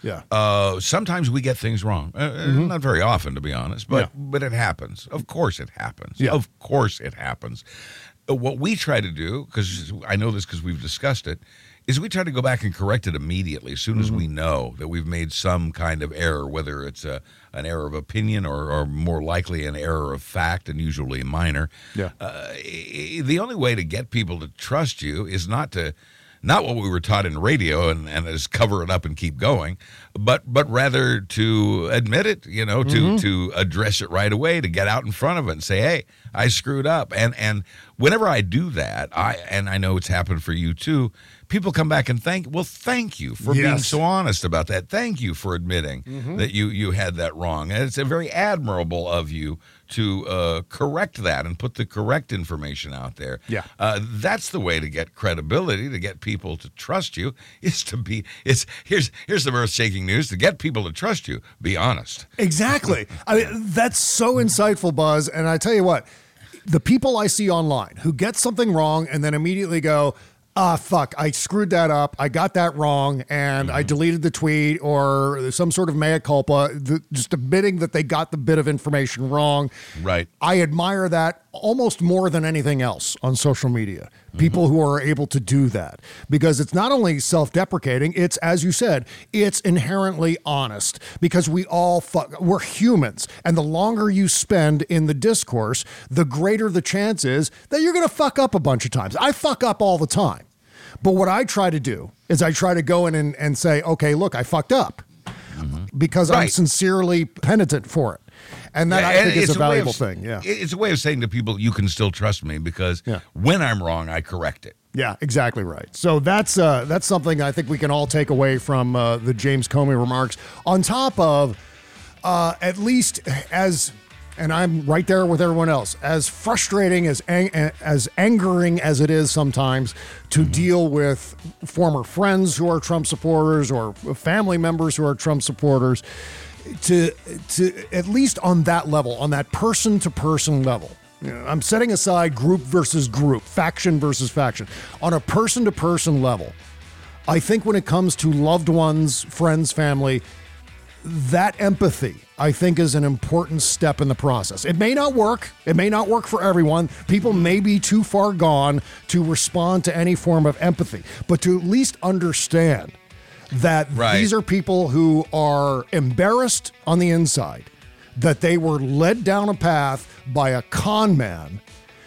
sometimes we get things wrong. Not very often, to be honest, but it happens. Of course it happens. Of course it happens. What we try to do, because I know this because we've discussed it, is we try to go back and correct it immediately as soon as we know that we've made some kind of error, whether it's an error of opinion or more likely an error of fact, and usually minor. The only way to get people to trust you is not what we were taught in radio and is cover it up and keep going, but rather to admit it, to address it right away, to get out in front of it and say, hey, I screwed up. And whenever I do that, I know it's happened for you too, people come back and thank you for being so honest about that. Thank you for admitting that you had that wrong. And it's a very admirable of you to correct that and put the correct information out there. That's the way to get credibility, to get people to trust you, is to be, here's the earth-shaking news, to get people to trust you, be honest. Exactly. I mean, that's so insightful, Buzz. And I tell you what, the people I see online who get something wrong and then immediately go, fuck, I screwed that up. I got that wrong, and I deleted the tweet, or some sort of mea culpa, just admitting that they got the bit of information wrong. Right. I admire that almost more than anything else on social media. People who are able to do that, because it's not only self-deprecating, it's, as you said, it's inherently honest, because we're humans. And the longer you spend in the discourse, the greater the chance is that you're going to fuck up a bunch of times. I fuck up all the time. But what I try to do is I try to go in and say, okay, look, I fucked up because I'm sincerely penitent for it. And that I think is a valuable thing. Yeah, it's a way of saying to people, you can still trust me, because when I'm wrong, I correct it. Yeah, exactly right. So that's something I think we can all take away from the James Comey remarks. On top of, at least as, and I'm right there with everyone else, as frustrating, as angering as it is sometimes to deal with former friends who are Trump supporters or family members who are Trump supporters, to at least on that level, on that person-to-person level. I'm setting aside group versus group, faction versus faction. On a person-to-person level, I think when it comes to loved ones, friends, family, that empathy, I think, is an important step in the process. It may not work. It may not work for everyone. People may be too far gone to respond to any form of empathy, but to at least understand that these are people who are embarrassed on the inside, that they were led down a path by a con man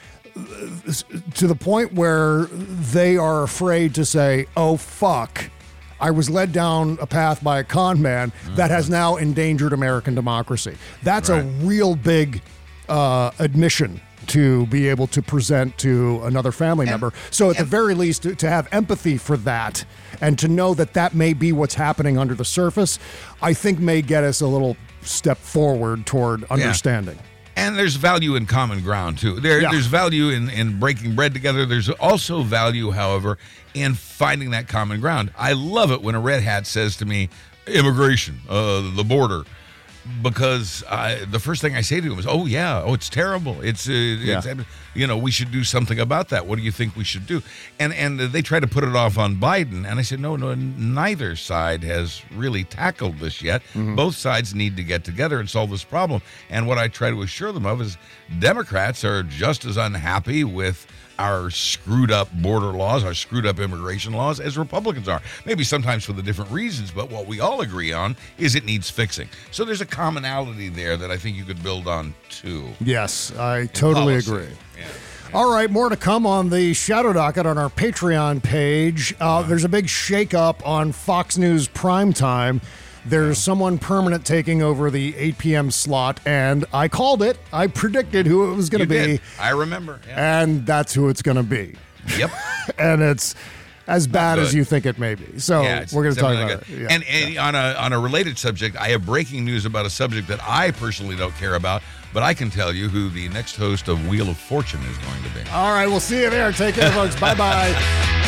to the point where they are afraid to say, oh, fuck, I was led down a path by a con man that has now endangered American democracy. That's a real big admission to be able to present to another family member. So at the very least, to have empathy for that and to know that that may be what's happening under the surface, I think may get us a little step forward toward understanding. And there's value in common ground, too. There's value in breaking bread together. There's also value, however, in finding that common ground. I love it when a red hat says to me, immigration, the border, because the first thing I say to him is, it's terrible. It's we should do something about that. What do you think we should do? And they try to put it off on Biden. And I said, no, neither side has really tackled this yet. Both sides need to get together and solve this problem. And what I try to assure them of is Democrats are just as unhappy with our screwed up border laws, our screwed up immigration laws, as Republicans are. Maybe sometimes for the different reasons, but what we all agree on is it needs fixing. So there's a commonality there that I think you could build on too. Yes, I totally agree. Yeah. All right, more to come on the Shadow Docket on our Patreon page. There's a big shakeup on Fox News Primetime. There's someone permanent taking over the 8 p.m. slot, and I called it. I predicted who it was going to be. Did. I remember. Yeah. And that's who it's going to be. Yep. And it's as bad as you think it may be. So we're going to talk about it. Yeah. And on a related subject, I have breaking news about a subject that I personally don't care about, but I can tell you who the next host of Wheel of Fortune is going to be. All right, we'll see you there. Take care, folks. Bye-bye.